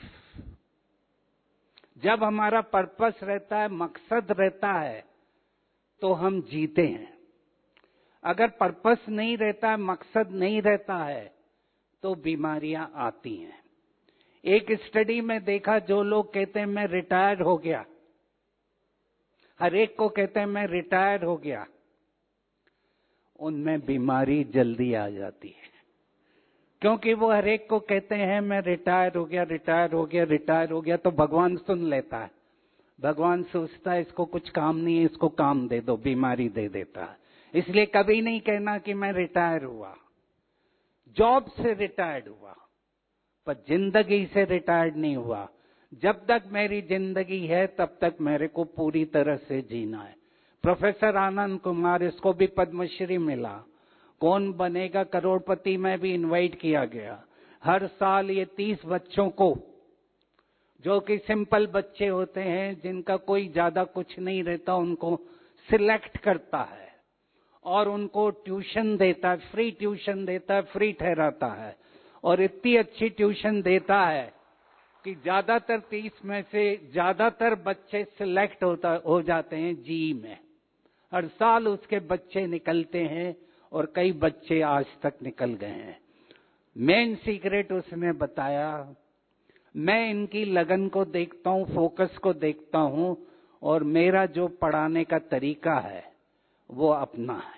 S3: जब हमारा पर्पस रहता है, मकसद रहता है, तो हम जीते हैं। अगर पर्पस नहीं रहता है, मकसद नहीं रहता है, तो बीमारियां आती हैं। एक स्टडी में देखा, जो लोग कहते हैं मैं रिटायर हो गया, हर एक को कहते हैं मैं रिटायर हो गया, उनमें बीमारी जल्दी आ जाती है। क्योंकि वो हर एक को कहते हैं मैं रिटायर हो गया, रिटायर हो गया, रिटायर हो गया, तो भगवान सुन लेता है। भगवान सोचता है इसको कुछ काम नहीं है, इसको काम दे दो, बीमारी दे देता है। इसलिए कभी नहीं कहना कि मैं रिटायर हुआ। जॉब से रिटायर्ड हुआ, पर जिंदगी से रिटायर्ड नहीं हुआ। जब तक मेरी जिंदगी है तब तक मेरे को पूरी तरह से जीना है। प्रोफेसर आनंद कुमार, इसको भी पद्मश्री मिला। कौन बनेगा करोड़पति में भी इनवाइट किया गया। हर साल ये 30 बच्चों को, जो कि सिंपल बच्चे होते हैं, जिनका कोई ज्यादा कुछ नहीं रहता, उनको सिलेक्ट करता है और उनको ट्यूशन देता है, फ्री ट्यूशन देता है, फ्री ठहराता है। और इतनी अच्छी ट्यूशन देता है कि ज्यादातर 30 में से ज्यादातर बच्चे सिलेक्ट हो जाते हैं जीई में। हर साल उसके बच्चे निकलते हैं और कई बच्चे आज तक निकल गए हैं। मेन सीक्रेट उसने बताया, मैं इनकी लगन को देखता हूं, फोकस को देखता हूं, और मेरा जो पढ़ाने का तरीका है वो अपना है।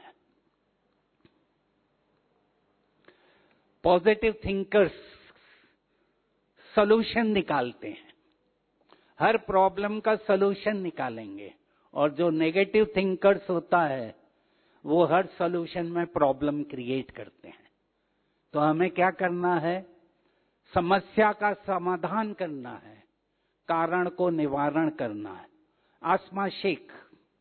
S3: पॉजिटिव थिंकर्स सॉल्यूशन निकालते हैं, हर प्रॉब्लम का सॉल्यूशन निकालेंगे, और जो नेगेटिव थिंकर्स होता है वो हर सॉल्यूशन में प्रॉब्लम क्रिएट करते हैं। तो हमें क्या करना है? समस्या का समाधान करना है, कारण को निवारण करना है। आसमा शेख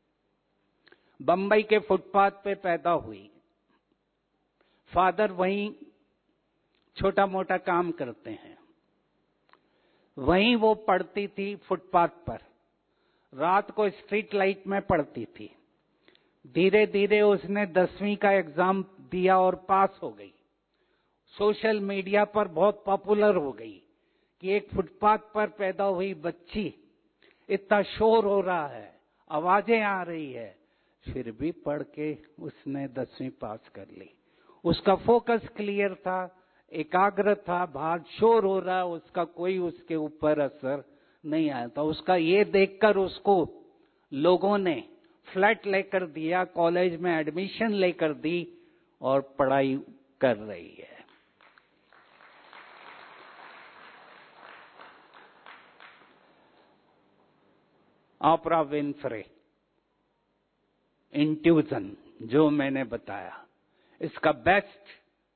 S3: बंबई के फुटपाथ पे पैदा हुई। फादर वहीं छोटा मोटा काम करते हैं, वहीं वो पढ़ती थी फुटपाथ पर, रात को स्ट्रीट लाइट में पढ़ती थी। धीरे धीरे उसने 10वीं का एग्जाम दिया और पास हो गई। सोशल मीडिया पर बहुत पॉपुलर हो गई कि एक फुटपाथ पर पैदा हुई बच्ची, इतना शोर हो रहा है, आवाजें आ रही है, फिर भी पढ़ के उसने 10वीं पास कर ली। उसका फोकस क्लियर था, एकाग्र था, बाहर शोर हो रहा, उसका कोई उसके ऊपर असर नहीं आया था। उसका ये देखकर उसको लोगों ने फ्लैट लेकर दिया, कॉलेज में एडमिशन लेकर दी और पढ़ाई कर रही है। ऑपरा विनफ्रे, इंट्यूजन जो मैंने बताया, इसका बेस्ट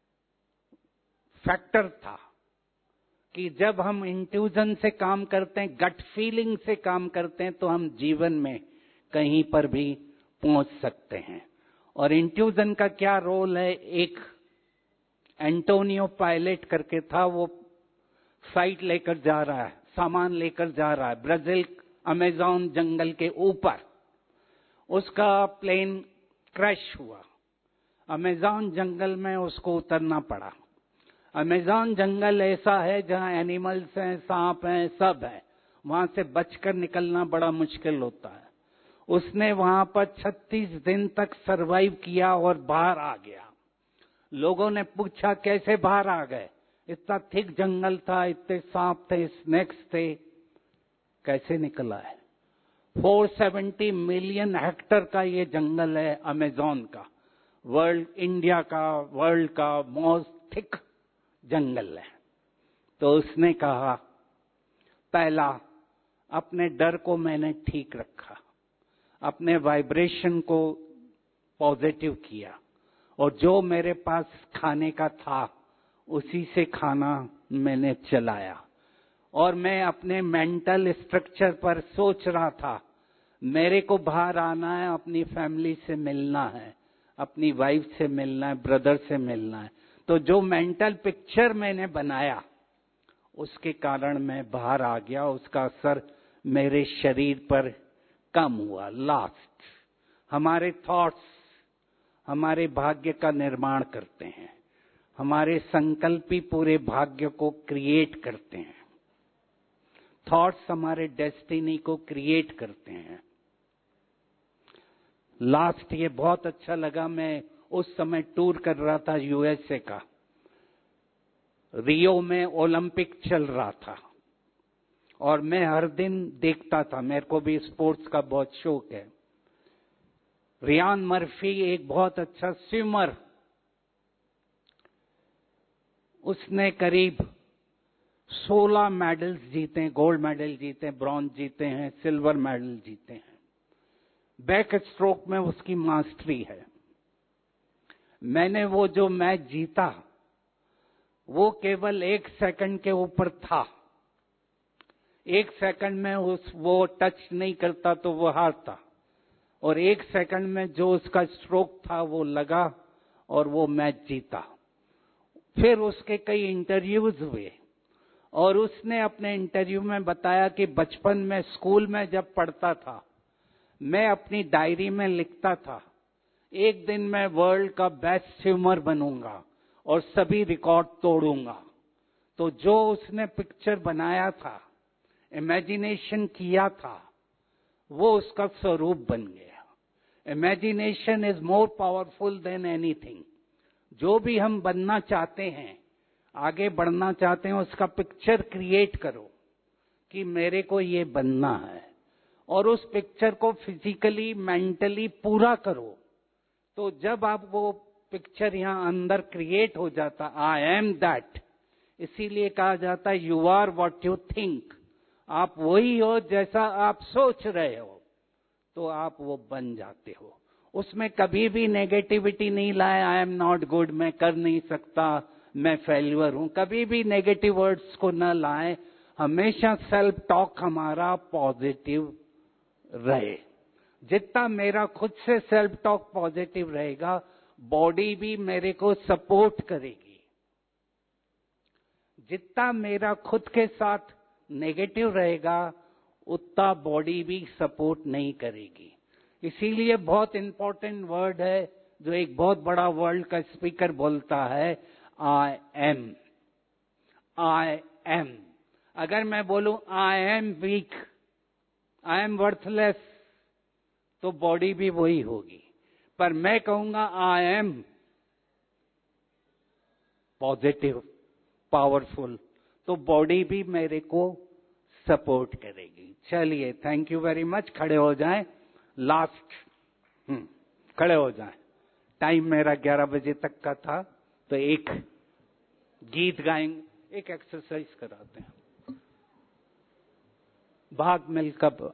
S3: फैक्टर था कि जब हम इंट्यूजन से काम करते हैं, गट फीलिंग से काम करते हैं, तो हम जीवन में कहीं पर भी पहुंच सकते हैं। और इंट्यूजन का क्या रोल है? एक एंटोनियो पायलट करके था, वो फ्लाइट लेकर जा रहा है, सामान लेकर जा रहा है ब्राजील अमेज़न जंगल के ऊपर। उसका प्लेन क्रैश हुआ, अमेज़न जंगल में उसको उतरना पड़ा। अमेज़न जंगल ऐसा है जहां एनिमल्स हैं, सांप हैं, सब है, वहां से बचकर निकलना बड़ा मुश्किल होता है। उसने वहां पर 36 दिन तक सरवाइव किया और बाहर आ गया। लोगों ने पूछा कैसे बाहर आ गए? इतना थिक जंगल था, इतने सांप थे, स्नेक्स थे, कैसे निकला है? 470 मिलियन हेक्टेयर का ये जंगल है अमेज़न का, इंडिया का वर्ल्ड का मोस्ट थिक जंगल है। तो उसने कहा, पहला, अपने डर को मैंने ठीक रखा, अपने वाइब्रेशन को पॉजिटिव किया, और जो मेरे पास खाने का था उसी से खाना मैंने चलाया। और मैं अपने मेंटल स्ट्रक्चर पर सोच रहा था, मेरे को बाहर आना है, अपनी फैमिली से मिलना है, अपनी वाइफ से मिलना है, ब्रदर से मिलना है। तो जो मेंटल पिक्चर मैंने बनाया, उसके कारण मैं बाहर आ गया, उसका असर मेरे शरीर पर कम हुआ। लास्ट, हमारे थॉट्स हमारे भाग्य का निर्माण करते हैं, हमारे संकल्प ही पूरे भाग्य को क्रिएट करते हैं। थॉट्स हमारे डेस्टिनी को क्रिएट करते हैं। लास्ट, ये बहुत अच्छा लगा, मैं उस समय टूर कर रहा था यूएसए का, रियो में ओलंपिक चल रहा था और मैं हर दिन देखता था, मेरे को भी स्पोर्ट्स का बहुत शौक है। रियान मर्फी एक बहुत अच्छा स्विमर, उसने करीब 16 मेडल्स जीते हैं, गोल्ड मेडल जीते हैं, ब्रॉन्ज जीते हैं, सिल्वर मेडल जीते हैं। बैक स्ट्रोक में उसकी मास्टरी है। मैंने वो जो मैच जीता, वो केवल 1 सेकंड के ऊपर था। 1 सेकंड में वो टच नहीं करता तो वो हारता, और 1 सेकंड में जो उसका स्ट्रोक था वो लगा और वो मैच जीता। फिर उसके कई इंटरव्यूज हुए और उसने अपने इंटरव्यू में बताया कि बचपन में स्कूल में जब पढ़ता था, मैं अपनी डायरी में लिखता था, एक दिन मैं वर्ल्ड का बेस्ट स्विमर बनूंगा और सभी रिकॉर्ड तोड़ूंगा। तो जो उसने पिक्चर बनाया था, इमेजिनेशन किया था, वो उसका स्वरूप बन गया। Imagination is more powerful than anything. जो भी हम बनना चाहते हैं, आगे बढ़ना चाहते हैं, उसका पिक्चर क्रिएट करो कि मेरे को ये बनना है, और उस पिक्चर को फिजिकली मेंटली पूरा करो। तो जब आप वो पिक्चर यहां अंदर क्रिएट हो जाता, आई एम दैट, इसीलिए कहा जाता है you are what you think. आप वही हो जैसा आप सोच रहे हो, तो आप वो बन जाते हो। उसमें कभी भी नेगेटिविटी नहीं लाए, आई एम नॉट गुड, मैं कर नहीं सकता, मैं फेल्यूर हूं। कभी भी नेगेटिव वर्ड्स को न लाएं, हमेशा सेल्फ टॉक हमारा पॉजिटिव रहे। जितना मेरा खुद से सेल्फ टॉक पॉजिटिव रहेगा, बॉडी भी मेरे को सपोर्ट करेगी। जितना मेरा खुद के साथ नेगेटिव रहेगा, उतना बॉडी भी सपोर्ट नहीं करेगी। इसीलिए बहुत इंपॉर्टेंट वर्ड है जो एक बहुत बड़ा वर्ल्ड का स्पीकर बोलता है, आई एम। I am. अगर मैं बोलूं I am weak, I am worthless, तो बॉडी भी वही होगी। पर मैं कहूंगा आई एम पॉजिटिव, पावरफुल, तो बॉडी भी मेरे को सपोर्ट करेगी। चलिए, थैंक यू वेरी मच। खड़े हो जाएं। लास्ट खड़े हो जाएं। टाइम मेरा 11 बजे तक का था, तो एक गीत गाएंगे, एक एक्सरसाइज कराते हैं। भाग मिलकर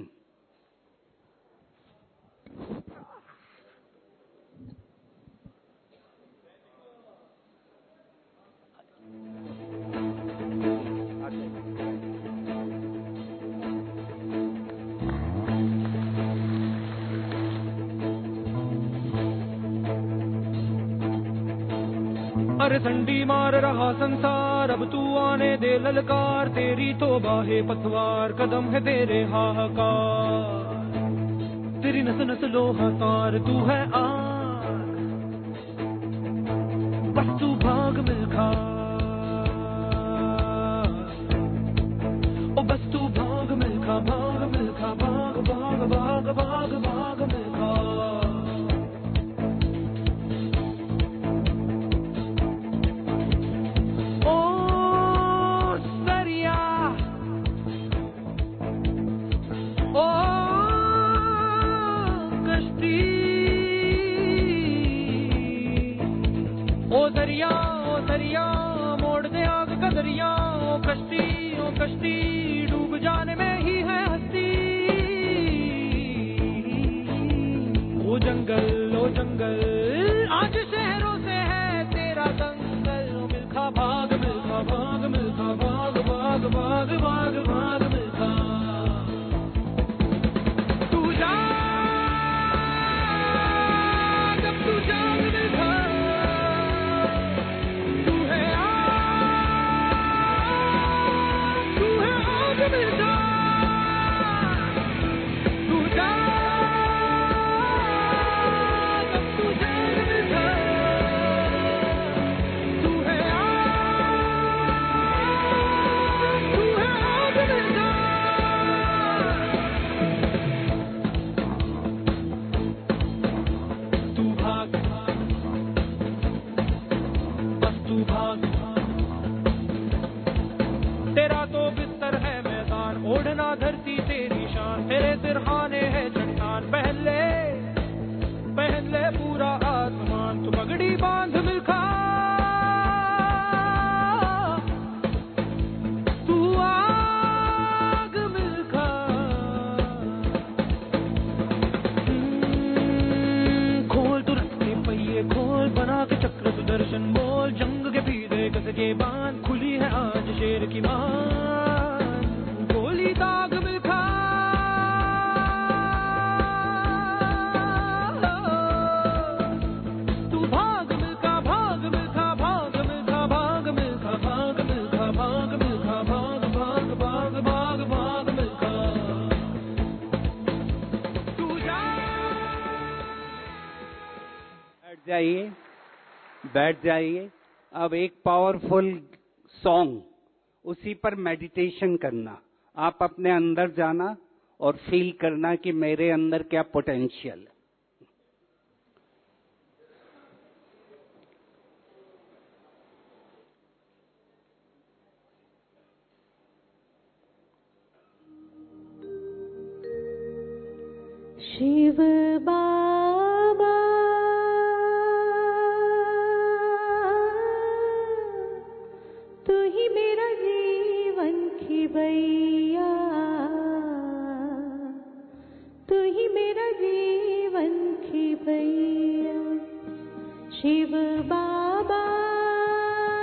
S5: अरे संडी मार रहा संसार, अब तू आने दे ललकार। तेरी तौबा है पतवार, कदम है तेरे हाहाकार। तेरी नस नस लोहा तार, तू है आग, बस तू भाग मिल्खा। ओ बस तू भाग मिल्खा, भाग मिल्खा, भाग भाग भाग भाग भाग मिल्खा। कश्ती डूब जाने में ही है हस्ती। ओ जंगल आज शहरों से है तेरा दंगल। ओ मिल्खा भाग, मिल्खा भाग, मिल्खा भाग भाग भाग भाग भाग मिल्खा। तू जा जब तू जाग मिल्खा, तू है मिल्खा। तू जा जब तू जाग मिल्खा, तू है आग मिल्खा। तू भाग, बस तू भाग। तेरा तो बिस्तर है मैदान, ओढ़ना धरती तेरी शान। तेरे सिरहाने है चट्टान, पहन ले पूरा आसमान। तू पगड़ी बांध मिल्खा, तू आग मिल्खा। खोल तू रथ के पहिए खोल, बना के चक्र सुदर्शन बोल। जंग के पीछे कस के बांध, खुली है आज शेर की मान। गोली दाग मिल्खा, तू भाग मिल्खा, भाग मिल्खा, भाग मिल्खा, भाग मिल्खा, भाग मिल्खा, भाग मिल्खा, भाग भाग भाग भाग भाग मिल्खा। तू जा।
S3: बैठ जाइए। अब एक पावरफुल सॉन्ग, उसी पर मेडिटेशन करना। आप अपने अंदर जाना और फील करना कि मेरे अंदर क्या पोटेंशियल है।
S2: शिव बाबा तू ही मेरा जीवन खिवैया, तू ही मेरा जीवन खिवैया। शिव बाबा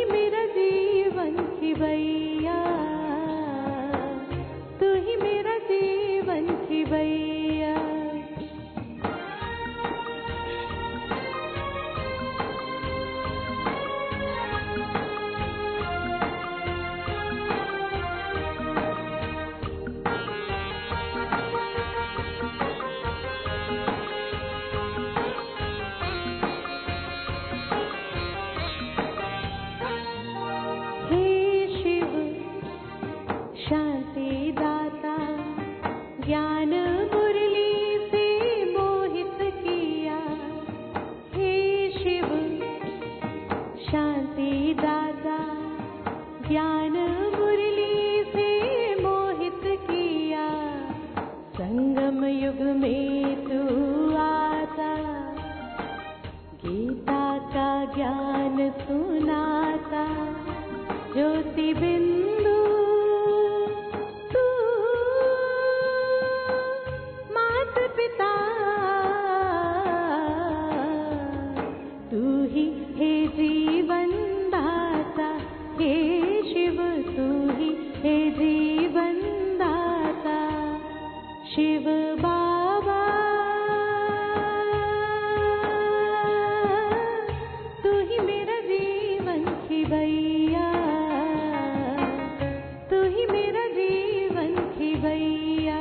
S2: मेरा जीवन खिवैया, तू ही मेरा जीवन खिवैया। शांति दाता ज्ञान मुरली से मोहित किया, हे शिव शांति दाता ज्ञान मुरली से मोहित किया। संगम युग में तू आता, गीता का ज्ञान सुनाता, ज्योति बिंदु पिता, तू ही है जीवन दाता, हे शिव तू ही है जीवन दाता। शिव बाबा तू ही मेरा जीवन खिवैया, तू ही मेरा जीवन खिवैया।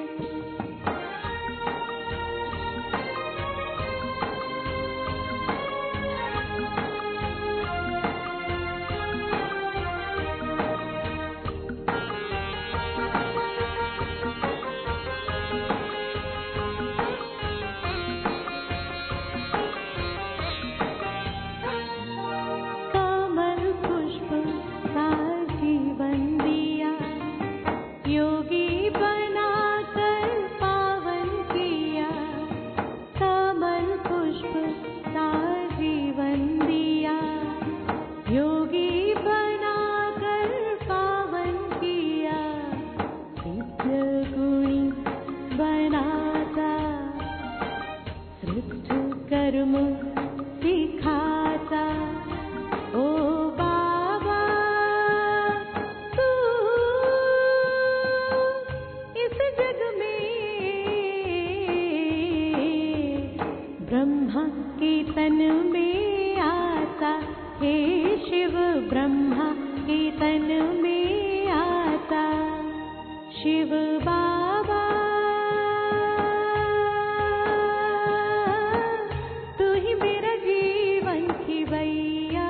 S2: कर्म सिखाता, ओ बाबा तू इस जग में ब्रह्मा के तन में आता, हे शिव ब्रह्मा के तन में आता। शिव बाबा खिवैया,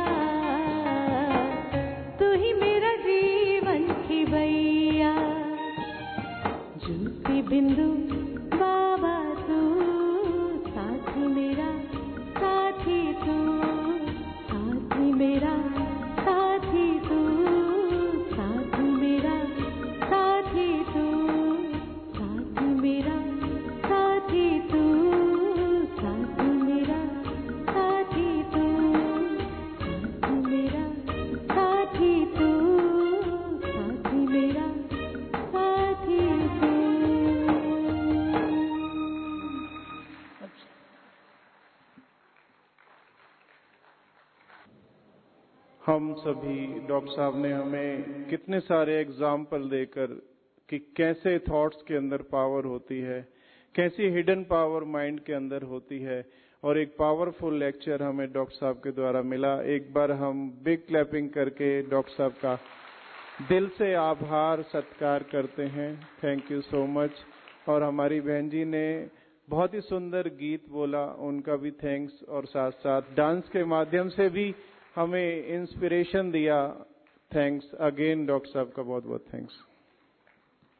S2: तू ही मेरा जीवन खिवैया। ज्योति बिंदु बाबा तू, साथी मेरा साथी तू, साथी मेरा साथी तू, साथी मेरा साथी तू, साथी मेरा साथी तू, साथी मेरा साथी तू, साथी मेरा साथी तू, साथी मेरा साथी तू।
S6: हम सभी डॉक्टर साहब ने हमें कितने सारे एग्जाम्पल देकर कि कैसे थॉट्स के अंदर पावर होती है, कैसी हिडन पावर माइंड के अंदर होती है, और एक पावरफुल लेक्चर हमें डॉक्टर साहब के द्वारा मिला। एक बार हम बिग क्लैपिंग करके डॉक्टर साहब का दिल से आभार सत्कार करते हैं। Thank you so much. और हमारी बहन जी ने बहुत ही सुंदर गीत बोला, उनका भी थैंक्स, और साथ साथ डांस के माध्यम से भी हमें इंस्पिरेशन दिया। थैंक्स अगेन डॉक्टर साहब का बहुत बहुत थैंक्स।